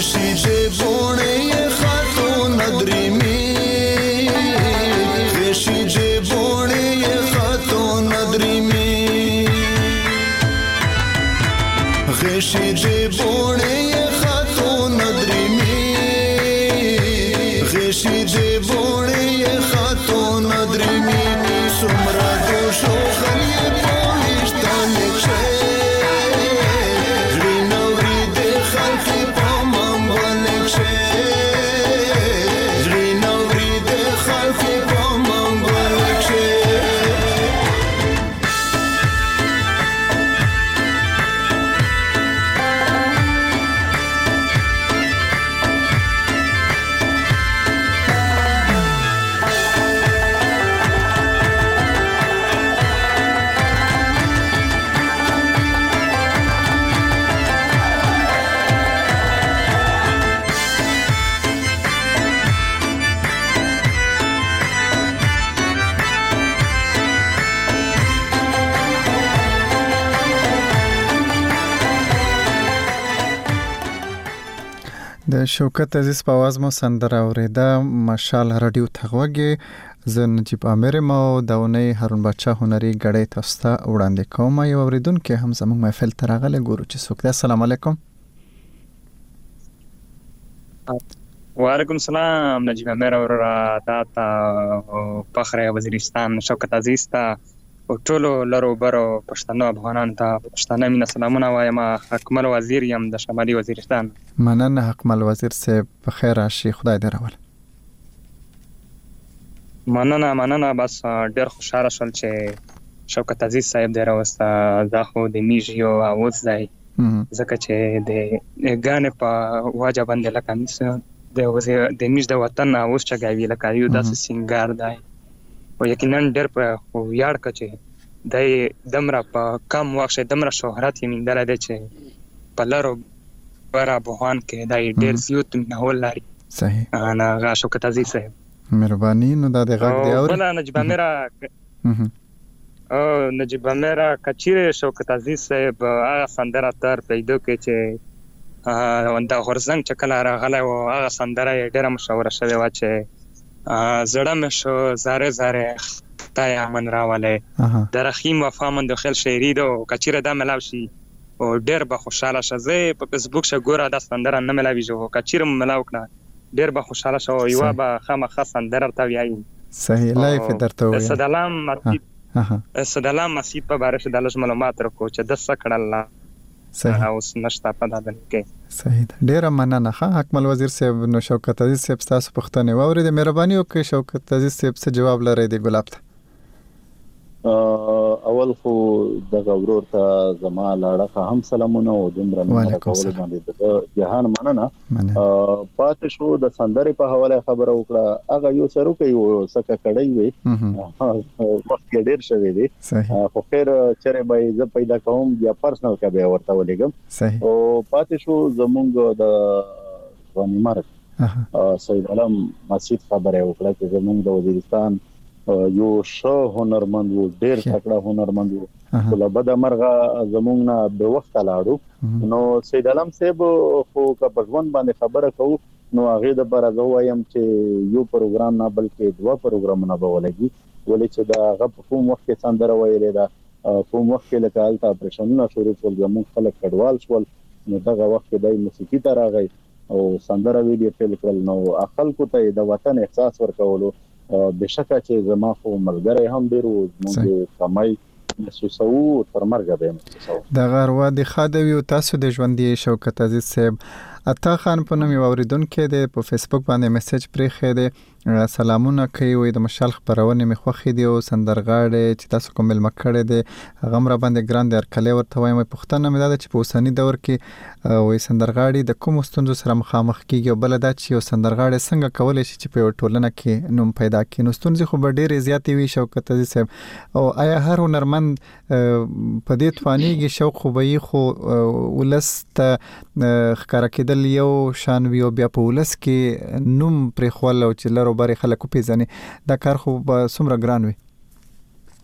غشي جيبوني خاتون ندريمي غشي جيبوني خاتون ندريمي غشي جيبوني خاتون ندريمي غشي جيبوني خاتون ندريمي سمرا دوشو خلي بوشتان لكشي د شوکت عزیز په आवाज مو سندره اوریده مشال رادیو تغوګي زه نجیب امیر ما د اونۍ هارون بچا هنري غړې تاسو ته وړاندې کوم یو اوریدونکو هم زموږ محفل ترغله ګورو چې څوک ده. السلام علیکم. وعلیکم السلام نجیب امیر اور تا فخر وزیرستان شوکت عزیز ته او ټولو لرو برو پښتنو افغانانو ته پښتنه مینه سلامونه وایم. حکمل وزیر یم د شمالي وزیرستان. مننه حکمل وزیر صاحب په خیر راشي خدای دې راول. مننه مننه بس ډېر خوشاله شول چې شوکت عزیز صاحب دې راوسته. دا خو د میږیو اوس دی ځکه چې د ګانې په واجه باندې لکه د د میږ د وطن اوس چګاوي لکه یو داسې سینګار دی او یقینا ډېر په ویاړ کچې د دمره په کم وخت دمره شهرت یې مندل دی چې په لارو برا بوهان کې د ډېر زیات نهول لري. صحیح. انا غا شوکت عزیز صاحب مهرباني نو دا د غږ دی اور بل نجيب میرا او نجيب میرا کچیر شوکت عزیز صاحب هغه سندره تر پیدا کې چې وندا غرزنګ چکل راغله او هغه سندره ډېر مشهور شوه وا چې زړه مې شو زاره زاره تا یا من راواله د رحیم وفامند خل شهری دو کچیر دا ملاو شي او ډېر به خوشاله شزه په فیسبوک شه ګوره دا سندره نه ملاوي جو کچیر ملاو کړه ډېر به خوشاله شو یو به خامخا سندره ته وایي. صحیح لایف درته وایي. سلام مسجد سلام مسجد په باره د لږ معلومات ورکو چې د سکړل صحیح اوس نشته په دادن کې. صحیح ډیر مننه ښه حکمل وزیر صاحب. نو شوکت عزیز صاحب تاسو پښتنه ووري د مهرباني وکړئ شوکت عزیز صاحب څه جواب لري دی ګلاب ته. اول خو د غورور ته زما لاړه هم سلامونه او دومره مننه کول باندې د جهان مننه. پاتې شو د سندرې په حواله خبره وکړه هغه یو سره کوي او سکه کړی وي وخت ډیر شوی دی خو خیر چیرې به زه پیدا کوم یا پرسنل کا به ورته ولګم. او پاتې شو زمونږ د ځواني مرګ سید علم مسجد خبره وکړه چې زمونږ د وزیرستان یو شو هنرمند و ډیر تکړه هنرمند و له بد مرغه زمونږ نه به وخت لاړو. نو سید علم صاحب خو کا پښون باندې خبره کوو نو هغه د بار زه وایم چې یو پروګرام نه بلکې دوه پروګرامونه به ولګي ولې چې دا غو کوم وخت سندره ویلې دا کوم وخت لکه الته اپریشنونه شروع شول زموږ خلک کډوال شول نو دغه وخت د موسیقي ته راغی او سندره ویډیو فلم کړل نو خلکو ته د وطن احساس ورکولو بشکه چې زما خو ملګری هم ډیرو موږ کمای محسوسو تر مرګ به محسوسو. د غروا د خادوی او تاسو د ژوندۍ شوکت عزیز صاحب عطا خان په نوم یو اوریدونکو د په فیسبوک باندې میسج پرې خې دی سلامونه کوي وي د مشال خبرونه مخ خوخې دی او سندرغاړي چې تاسو کومل مکړه دی هغه مر باندې ګراند ارکلې ورته وایم پښتنه مې دا چې په اوسنی دور کې وي سندرغاړي د کوم ستونزو سره مخامخ کیږي او بل دا چې یو سندرغاړي څنګه کولای شي چې په ټولنه کې نوم پیدا کړي. نو ستونزې خو ډېرې زیاتې وي شوکت عزیز صاحب او آیا هر هنرمند په دې توانېږي شوق خو به خو ولست خکار کېدل یو شان وی او بیا په ولس کې نوم پر خپل او چې لرو بری خلکو پیژني دا کار خو به څومره ګران وي.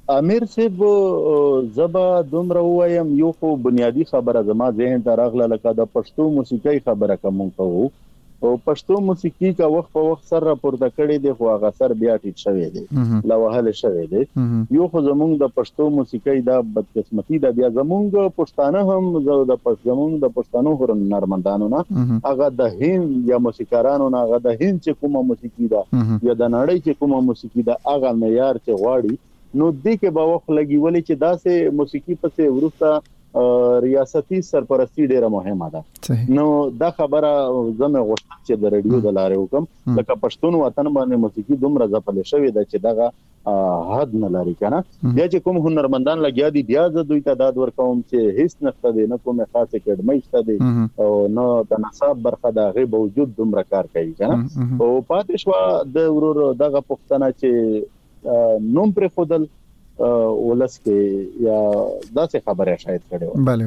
امیر صاحب زبا دومره وایم یو خو بنیادی خبره زما ذهن ته راغله لکه د پښتو موسیقي خبره کوم کوو او پښتو موسیقي کا وخت په وخت سره راپورته کړي دی خو هغه سر بیا ټیټ شوی دی لا وهله شوی دی یو خو زمونږ د پښتو موسیقي دا بدقسمتي دا بیا زمونږ پښتانه هم د پښتمون د پښتنو هنرمندانو نه هغه د هند یا موسیقارانو نه هغه د هند چې کومه موسیقي دا یا د نړۍ چې کومه موسیقي دا هغه معیار چې غواړي نو دې کې به وخت لګي ولې چې دا سه موسیقي پسې ورسته ریاستي سرپرستی ډیره مهمه ده نو دا خبره زموږ غوښتل چې د رادیو د لارې حکم لکه پښتون وطن باندې موسیقي دومره ځپل شوې ده چې دغه حد نه لري کنه بیا چې کوم هنرمندان لګیا دي بیا د دوی تعداد ورکوم چې هیڅ نشته دي نه کومه خاصه کډمې شته دي او نو د نصاب برخه د غي موجود دومره کار کوي کنه او پاتې شو د ورور دغه پښتنه چې نوم پر خودل ولس کې یا داسې خبره شاید کړو bale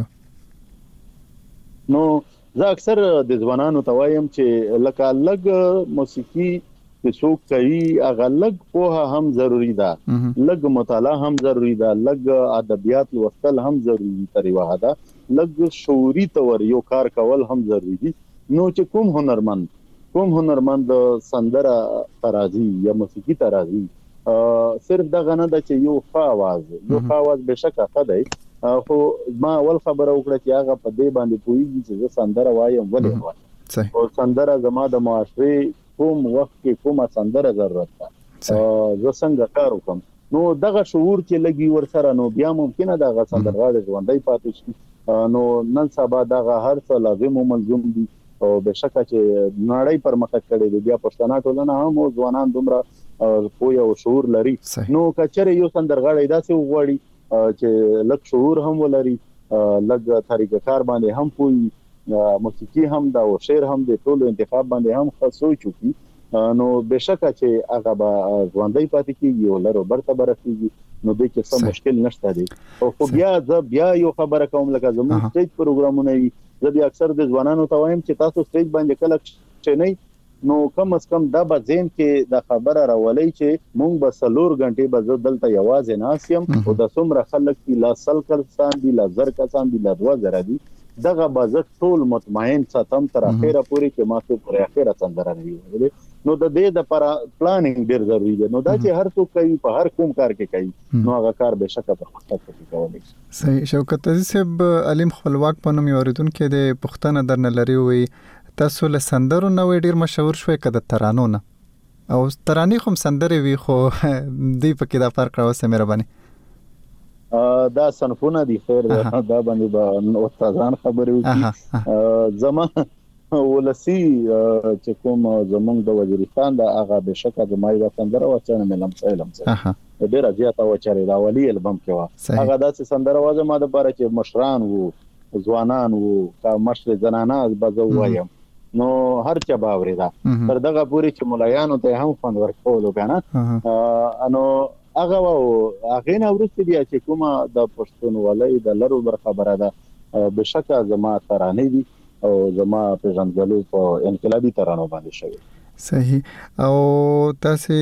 نو زه اکثر د ځوانانو ته وایم چې لکه لګ موسیقي چې څوک کوي هغه لګ پوهه هم ضروری ده لګ مطالعه هم ضروری ده لګ ادبیات لوستل هم ضروری طریقه ده لګ شعوري تور یو کار کول هم ضروری دي نو چې کوم هنرمند کوم هنرمند سندره ترازی یا موسیقي ترازی صرف دا غنه د چې یو ښه आवाज یو ښه आवाज بشکه خدای خو ما اول خبره وکړه چې هغه په دې باندې پوېږي چې سندره وایم ولې وایم او سندره زما د معاشري کوم وخت کې کومه سندره ضرورت ده زه څنګه کار وکم نو دغه شعور چې لګي ورسره نو بیا ممکنه دغه سندرغاړي ژوندۍ پاتې شي نو نن سبا دغه هر څه لازم او ملزوم دي او بشکه چې نړۍ پرمختګ کړي دی بیا پښتانه ټولنه هم او ځوانان دومره پوهه او شعور لري نو کچره یو سندرغاړی داسې وغوړي چې لږ شعور هم ولري لږ طریقه کار باندې هم پوي موسیقي هم دا او شعر هم د ټولو انتخاب باندې هم خاصو چوکي نو بشکه چې هغه به ژوندۍ پاتې کیږي او لرو برته برسیږي نو د کې څه مشکل نشته دی او خو بیا ز بیا یو خبره کوم لکه زموږ سټیج پروګرامونه وي زه بیا اکثر د ځوانانو ته وایم چې تاسو سټیج باندې کله چې نه نو کم از کم دا به ذهن کې د خبره راولي چې مونږ به سلور غنټې به دلته یوازې ناسیم او د څومره خلک چې لا سل کسان دي لا زر کسان دي لا دوه زر دي دغه به ټول مطمئن ساتم تر اخره پورې چې ما څه پر اخره څنګه راوي نو د دې د پر پلانینګ ډیر ضروری دی نو دا چې هر څوک کوي په هر کوم کار کې کوي نو هغه کار به شکه په خپل کې کوي صحیح شوکت عزیز صاحب علیم خپلواک په نوم اوریدون کې د پښتنه درن لري وي تاسو له سندرو نو ډیر مشهور شوي کده ترانو نه او ترانی خو سندري وي خو دی په کې دا فرق راوسه مهرباني دا صنفونه دي خیر دا باندې با استادان خبرې وکړي زما ولسی چې کوم زمونږ د وزیرستان د هغه بشکه د مای د سندره وچانه ملم سلام سره ډیر زیاته وچاري دا ولی البم کې وا هغه د سندره وازه ما د پاره چې مشران وو ځوانان وو کا مشر زنانه بزو وایم نو هر چا باوري دا تر دغه پوری چې مولایانو ته هم فن ورکول کنه انو هغه وو هغه نه ورسته دی چې کومه د پښتونولۍ د لرو بر خبره ده بشکه زما ترانه دي او زما پیژندلو په انقلابي ترانو باندې شوی صحیح او تاسو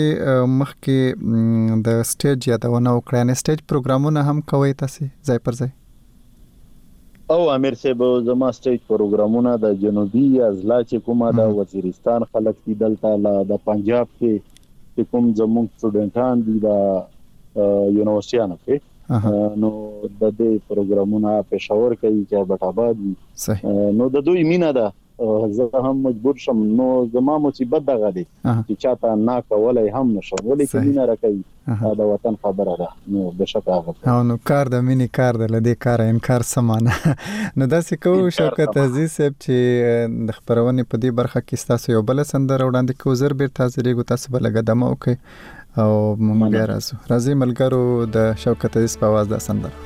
مخکې د سټیج یا د ونه وکړنه سټیج پروګرامونه هم کوي تاسو ځای پر ځای او امیر صاحب زما سټیج پروګرامونه د جنوبي اضلاع چې کومه د وزیرستان خلک دي دلته د پنجاب کې کوم زموږ سټوډنټان دي د یونیورسيانو کې نو د دې پروګرامونه پېښور کې چې بټاباد نو د دوی مینا ده زه هم مجبور شم نو زما مصیبت دغه دي چې چاته نا کولای هم نشم ولې چې مینا راکوي دا وطن خبره ده نو بشکه هغه نو کار د مینی کار د لدی کار انکار سمانه نو داسې کوو شوکت عزیز صاحب چې د خبرونه په دې برخه کې تاسو یو بل سندره وړاندې کوو زر بیر تاسو لري تاسو بل قدمه وکي او مونږ راځو راځي ملګرو د شوکت عزیز په आवाज د سندره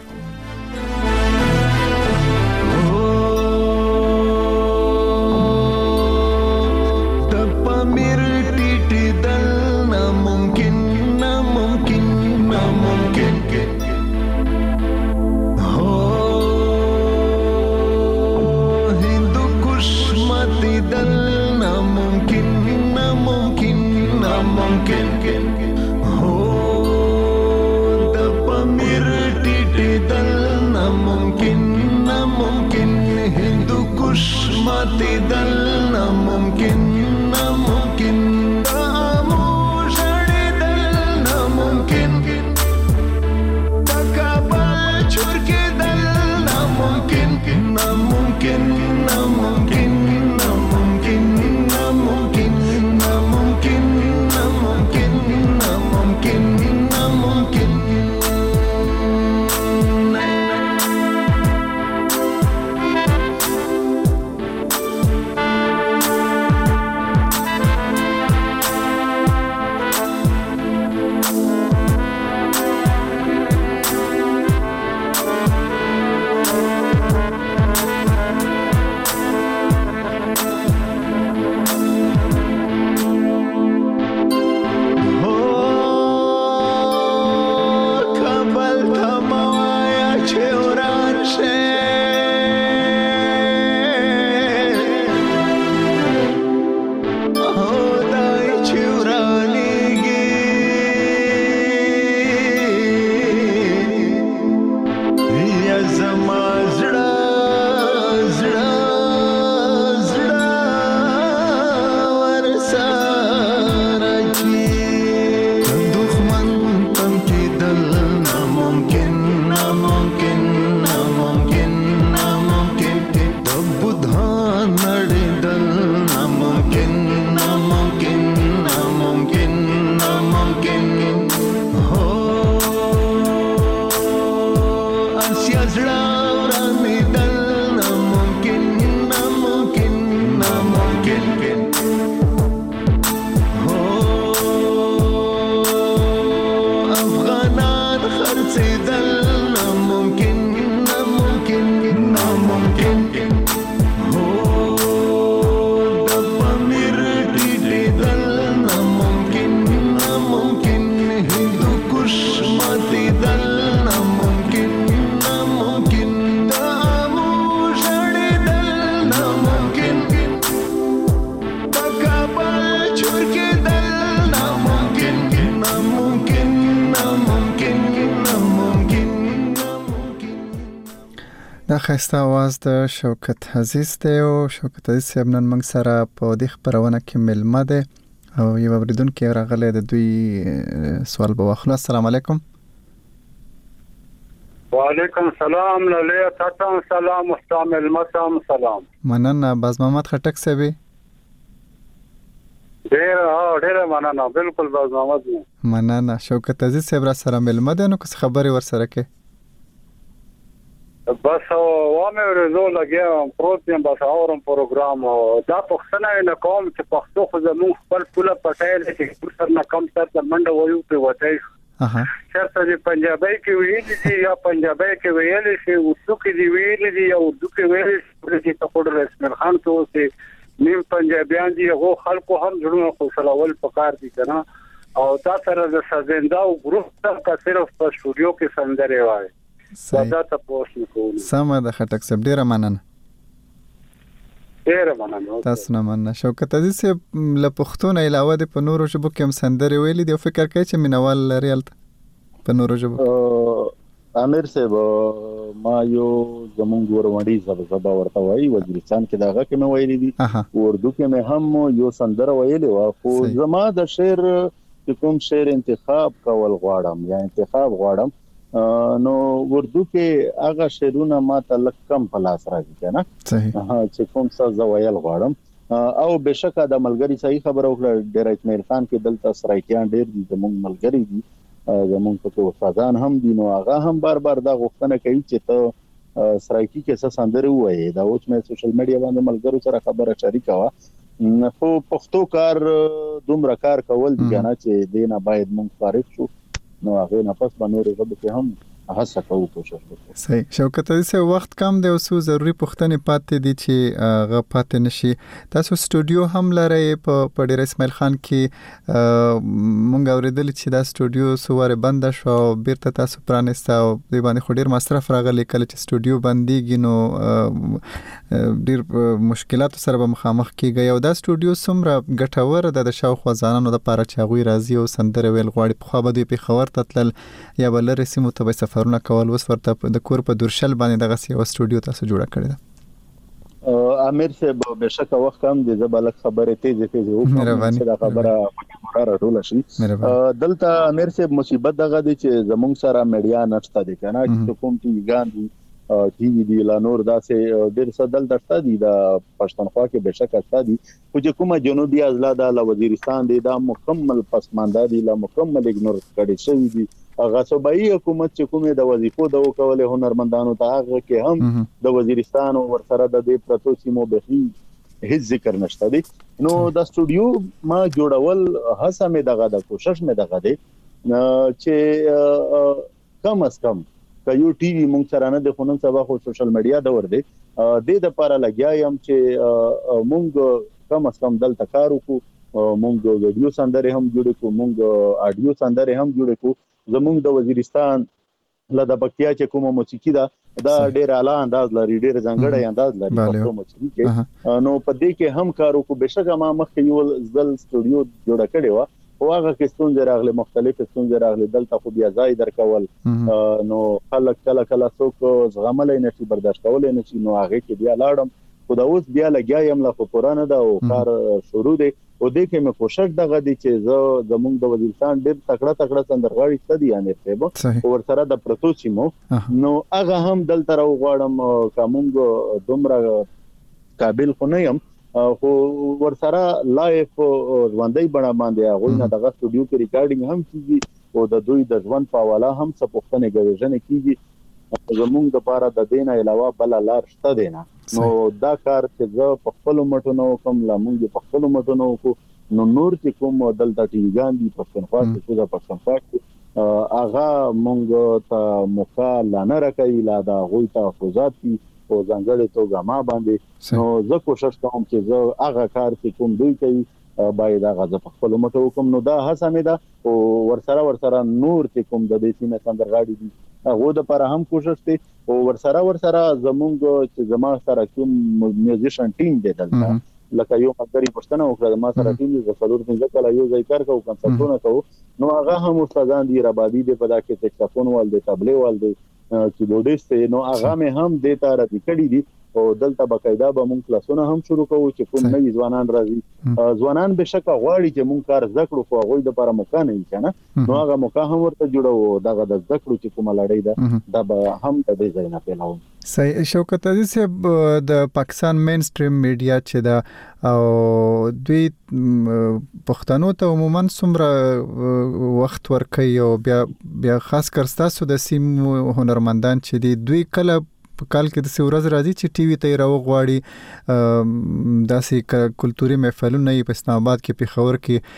ممکن هو د ماتیدل ناممکن ناممکن خاموش اړېدل ناممکن د کعبه چور کېدل ناممکن ناممکن ناممکن ناممکن ناممکن ناممکن ناممکن ناممکن ناممکن دا خسته आवाज د شوکت عزیز دی او شوکت عزیز صاحب نن موږ سره په دې خبرونه کې ملمه ده او یو اوریدونکو راغلی د دوی سوال به واخلو. السلام علیکم. وعلیکم السلام لاله تاسو سلام مستعمل مسام سلام. مننه باز محمد خټک صاحب. ډیر ها ډیر مننه بالکل باز محمد. مننه شوکت عزیز صاحب را سره ملمه ده نو څه خبري ور سره کې بس وامه ورزو لګیا پروتین بس اورم پروګرام دا پښتنه نه کوم چې پښتو خو زموږ خپل پوله پټایل چې سر نه کم تر منډه وایو په وته اها چرته چې پنجابي کې ویل دي یا پنجابي کې ویل شي اردو کې دی ویل دي یا اردو کې ویل شي چې تقدر اسمر خان ته اوسه نیم پنجابیان دي هغه خلکو هم جوړونه خوشالول پکار دي کنه او دا سره د سازنده او ګروپ ته صرف په سټوډیو کې سندره وایي. دا تاسو کوو سم د خټک صاحب ډیر مننه. ډیر مننه تاسو نه مننه. شوکت عزیز صاحب له پښتون علاوه د په نورو ژبو کې هم سندره ویلي دی او فکر کوي چې مینوال لري الته په نورو ژبو. امیر صاحب ما یو زمونږ ورونډي زب زبا ورته وایي وزیرستان کې داغه کې مې ویلي دي اردو کې مې هم یو سندره ویلي و خو زما د شعر کوم شعر انتخاب کول غواړم یا انتخاب غواړم نو اردو کې هغه شعرونه ما ته لکم په لاس راځي کنه صحیح چې کوم څه زویل غواړم او بشکه د ملګری صحیح خبر او ډیر اسماعیل خان کې دلته سرایکیان ډیر دي زموږ ملګری دي زموږ په استادان هم دي نو هغه هم بار بار دا غوښتنه کوي چې ته سرایکی کې څه سندره وایي دا اوس مې سوشل میډیا باندې ملګرو سره خبره شریکه وا خو پښتو کار دومره کار کول دي کنه چې دینه باید مونږ فارغ شو نو هغه نه پس باندې ورغبه کې هم هڅه کوو کوشش وکړو. صحیح شوکت عزیز صاحب وخت کم دی او څو ضروري پوښتنې پاتې دي چې هغه پاتې نشي. تاسو سټوډیو هم لرئ په ډیر اسماعیل خان کې مونږ اوریدل چې دا سټوډیو سواره بند شو او بیرته تاسو پرانسته او د باندې خو ډیر مصرف راغلی کله چې سټوډیو بنديږي نو ډیر مشکلات سره به مخامخ کیږي او دا سټوډیو څومره ګټور د شاوخوا ځانانو لپاره چې هغه راځي او سندره ویل غواړي په خو به دوی په خبر تتل یا بل رسمو ته سفرونه کول وس ورته د کور په درشل باندې دغه یو سټوډیو تاسو جوړ کړی امیر صاحب بشک وخت کم دي زبالک خبره تیز تیز وکړم چې دا خبره قرار ټول شي دلته امیر صاحب مصیبت دغه دي چې زمونږ سره میډیا نشته دي کنه چې کوم ټي وی ګان دي ټي وی دی لا نور داسې ډېر څه دلته شته دي د پښتونخوا کې بشک شته دي خو چې کومه جنوبي اضلاع د وزیرستان دي دا مکمل پسمانده دي لا مکمل اګنور کړي شوی دي هغه صوبایي حکومت چې کومه د وظیفو د وکولې هنرمندانو ته هغه کې هم د وزیرستان او ورسره د دې پروتو سیمو بهي هیڅ ذکر نشته دي نو د سټوډیو ما جوړول هڅه مې دغه د کوشش مې دغه دي چې کم از کم که یو ټي وی مونږ سره نه د خونن سبا خو سوشل میډیا دور دی د دې لپاره لګیایم چې مونږ کم از کم دلته کار وکړو مونږ ویډیو سندره هم جوړ کړو مونږ اډیو سندره هم جوړ کړو زمونږ د وزیرستان لدا بکیا چې کومه موسیقي دا دا ډېر اعلی انداز لري ډېر ځانګړی انداز لري په موسیقي کې نو په دې کې هم کار وکړو بشکه ما مخکې یو ځل سټوډیو جوړ کړی و او هغه کې ستونزې راغلي مختلف ستونزې راغلي دلته خو بیا ځای درکول نو خلک کله کله څوک زغملای نشي برداشت کولای نشي نو هغه کې بیا لاړم خو دا اوس بیا لګیایم لا خو پرانه دا او کار شروع دی او دې کې مې کوشش دغه دي چې زه زمونږ د وزیرستان ډېر تکړه تکړه سندرغاړي ستدي یانې ته او ورسره د پروتو سیمو نو هغه هم دلته راو غواړم کومګ دومره قابل خو نه يم خو ورسره لایف ژوندۍ بڼه باندې هغه نه دغه سټوډیو کې ریکارډینګ هم کیږي او د دوی د ژوند په حواله هم څه پوښتنه غوښنه کیږي زمونږ د لپاره د دینه علاوه بل لار شته دی نه نو دا کار چې زه په خپل مټونو کوم لمونږ په خپل مټونو کو نو نور چې کوم دلته ټیګان دي په پښتونخوا کې د پښتونخوا کې اغه مونږ ته موقع لانه راکې لا دا غوي تحفظات دي او ځنګړې توګه ما باندې نو زه کوشش کوم چې زه هغه کار چې کوم دوی کوي باید هغه زه په خپل مټو کوم نو دا هڅه مې ده او ورسره ورسره نور چې کوم د دې سیمه سندرغاړي دي هغه د پر هم کوشش کوي او ورسره ورسره زمونږ چې زما سره کوم میوزیشن ټیم دی دلته لکه یو مګری پښتنه وکړه ما سره ټیم د څلور پنځه کله یو ځای کار کوو کنسرټونه کوو نو هغه هم استادان دي ربابي دی په دا کې سکسفون وال دی تبلې وال دی کیبورډیست نو هغه مې هم د تار دي کړي دي او دلته بقاعده به مونږ کلاسونه هم شروع کوو چې کوم نوي ځوانان راځي ځوانان به شک غواړي چې مونږ کار زکړو خو هغه د لپاره موقع نه وي کنه نو هغه موقع هم ورته جوړو دغه د زکړو چې کومه لړۍ ده دا به هم د دې ځای نه پیلاو صحیح شوکت عزیز صاحب د پاکستان مین سټریم میډیا چې دا او دوی پښتنو ته عموما څومره وخت ورکوي او بیا بیا خاص کر تاسو د سیم هنرمندان چې دی دوی کله په کال کې د سورز راځي چې ټي وي ته راو غواړي داسې کلتوري محفلونه په اسلام آباد کې پیښور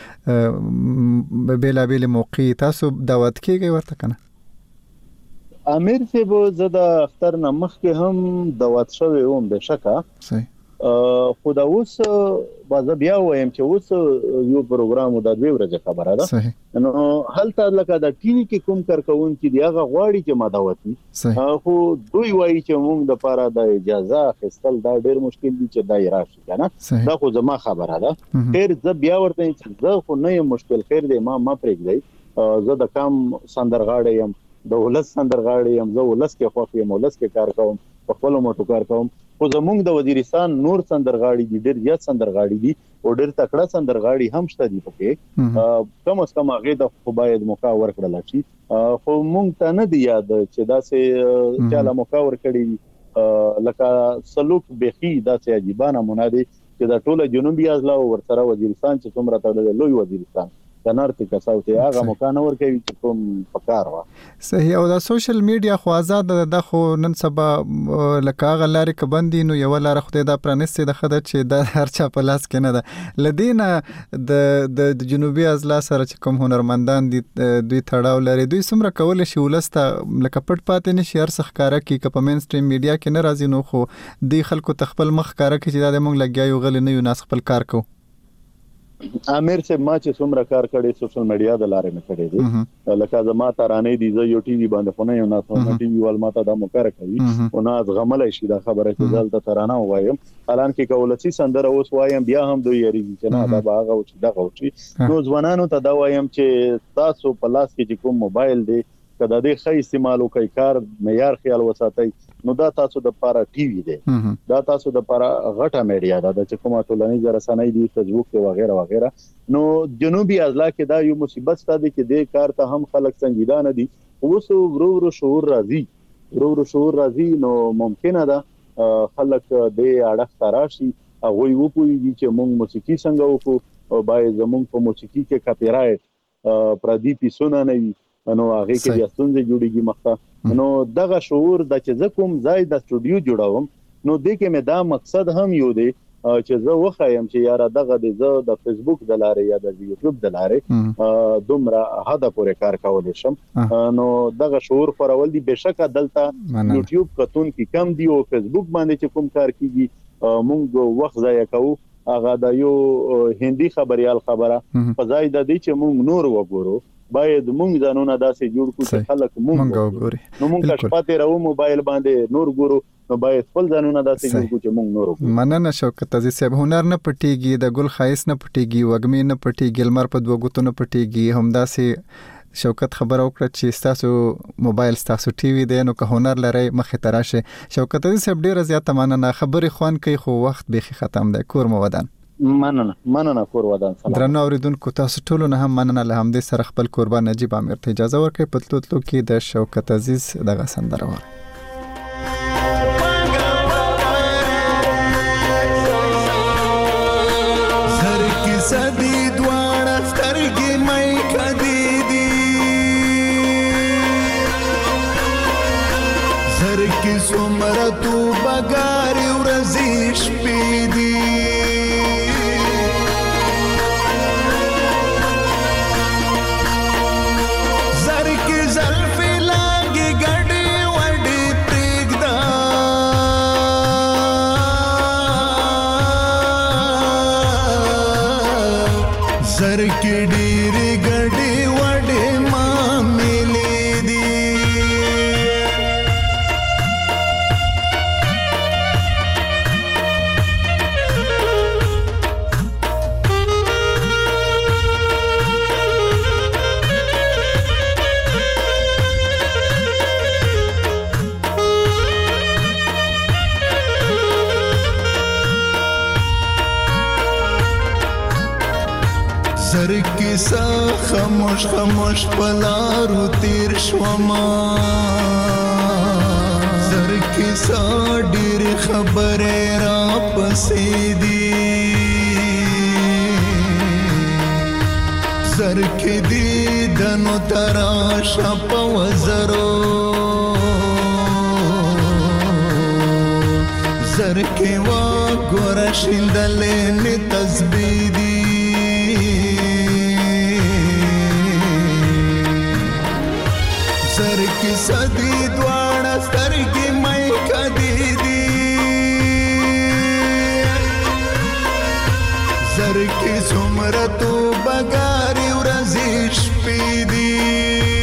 کې بیلا بیل موقع تاسو دعوت کیږي ورته کنه امیر صاحب زه د اختر نه مخکې هم دعوت شوی وم به شکه صحیح خو دا اوس باز بیا وایم چې اوس یو پروګرام د دوی ورځې خبره ده نو هلته لکه د ټي وي کې کوم کارکون چې دی هغه غواړي چې ما دعوت خو دوی وایي چې موږ د لپاره د اجازه اخیستل دا ډېر مشکل دي چې دای راشي کنه دا خو زما خبره ده خیر زه بیا ورته چې زه خو نه یم مشکل خیر دی ما ما پرېږدي زه د کام سندرغاړی یم د ولس سندرغاړی یم زه ولس کې خوښ یم ولس کې کار کوم په خپل مټو کار کوم خو زمونږ د وزیرستان نور سندرغاړي دي ډېر زیات سندرغاړي دي او ډېر تکړه سندرغاړي هم شته دي پکې کم از کم هغه د خو باید موقع ورکړل شي خو مونږ ته نه دی یاد چې دا سه چاله موقع ورکړي لکه سلوک بخي دا سه عجیبانه منادي چې دا ټوله جنوبي اضلاع ورسره وزیرستان چې څومره تړلې لوی وزیرستان کنارتي کساوته هغه مکان ورکوي چې کوم پکار وا صحیح او دا سوشل میډیا خو آزاد ده خو نن سبا لکه هغه لارې کبندي نو یو لار خو د پرانستي د خدای چې د هر چا په لاس کې نه ده لدینه د د جنوبي اضلاع سره چې کوم هنرمندان دي دوی تړاو لري دوی څومره کول شي ولسته لکه پټ پاتې نشي هر څه ښکارا کی په مین سټریم میډیا کې نه راځي نو خو دی خلکو تخپل مخ ښکارا کی چې دا موږ لګیاو غل نه یو ناس خپل کار کو امیر سے ما چې څومره کار کړي سوشل میډیا د لارې مې کړي دي لکه زما ترانه دي زه یو ټي وي باندې خو نه یو نه ټي وي ول ماته د مکر کوي او نه غملای شي دا خبره چې زلته ترانه وایم الان کې کولسی سندره اوس وایم بیا هم دوی یری چې نه دا باغ او چې دا غوچی نو ځوانانو ته دا وایم چې تاسو په لاس کې کوم موبایل دی کله د ښه استعمال وکړي کار معیار خیال وساتئ نو دا تاسو د پاره ټي وي دی دا تاسو د پاره غټه میډیا ده چې کومه ټولنیز رسنۍ دي فیسبوک او وغیرہ وغیرہ نو جنوبي اضلاع کې دا یو مصیبت ستاسو کې د کار ته هم خلک سنجیدانه دي اوس ورو ورو شعور راځي ورو ورو شعور راځي نو ممکنه ده خلک د اړه تراشي او وی وپويږي چې موږ موسیقي څنګه وکړو او باید زموږ په موسیقي کې کاپی رائټ پردي پیسونه نه وي نو هغه کې د ستونزې جوړیږي مخه نو دغه شعور د چې کوم ځای د سټوډیو جوړوم نو د کې مې دا مقصد هم یو دی چې زه وخایم چې یاره دغه د زه د فیسبوک د لارې یا د یوټیوب د لارې دومره حدا پورې کار کولای شم نو دغه شعور خورول دي بشکه دلته یوټیوب کتون کې کم دی او فیسبوک باندې چې کوم کار کیږي مونږ وخت ضایع کوو هغه د یو هندي خبريال خبره په ځای د دې چې مونږ نور وګورو باید مونږ ځانونه داسې جوړ کړو چې خلک مونږ وګوري نو مونږ شپته راو موبایل باندې نور ګورو نو باید خپل ځانونه داسې جوړ کړو چې مونږ نور وګورو مننه شوکت عزیز صاحب هنر نه پټيږي د ګل خایس نه پټيږي وګمې نه پټيږي لمر په دوه ګوتو نه پټيږي هم داسې شوکت خبر وکړه چې تاسو موبایل تاسو ټي وي دی نو که هنر لري مخه تراشه شوکت عزیز صاحب ډیر زیات مننه خبري خوان کوي خو وخت به ختم دی کور مو ودان مننه مننه کور ودان سلام درنو اوریدونکو تاسو ټول نه هم مننه له همدې سره خپل قربان نجیب امیر ته اجازه ورکړئ په تلو کې د شوکت عزیز دغه سندره ور سر کی صدی دواړه سترګې مې کدي سر کی سمره تو بګاری ورزش پیدي سر کی زلف لاګي ګډي وډي پرګدا سر کی ډيري ګډي وډي ما ملي دي سر کی سا خاموش خاموش پلارو تیر شوما سر کی سا ډیر خبره را پسې دی سر کی دی دنو تراشا په وزرو سر کی وا ګور شیندلې می تسبیح دی سر کی صدی دواړه سترګې مې کدي دي سر کی څومره تو بګاری ورزش پیدي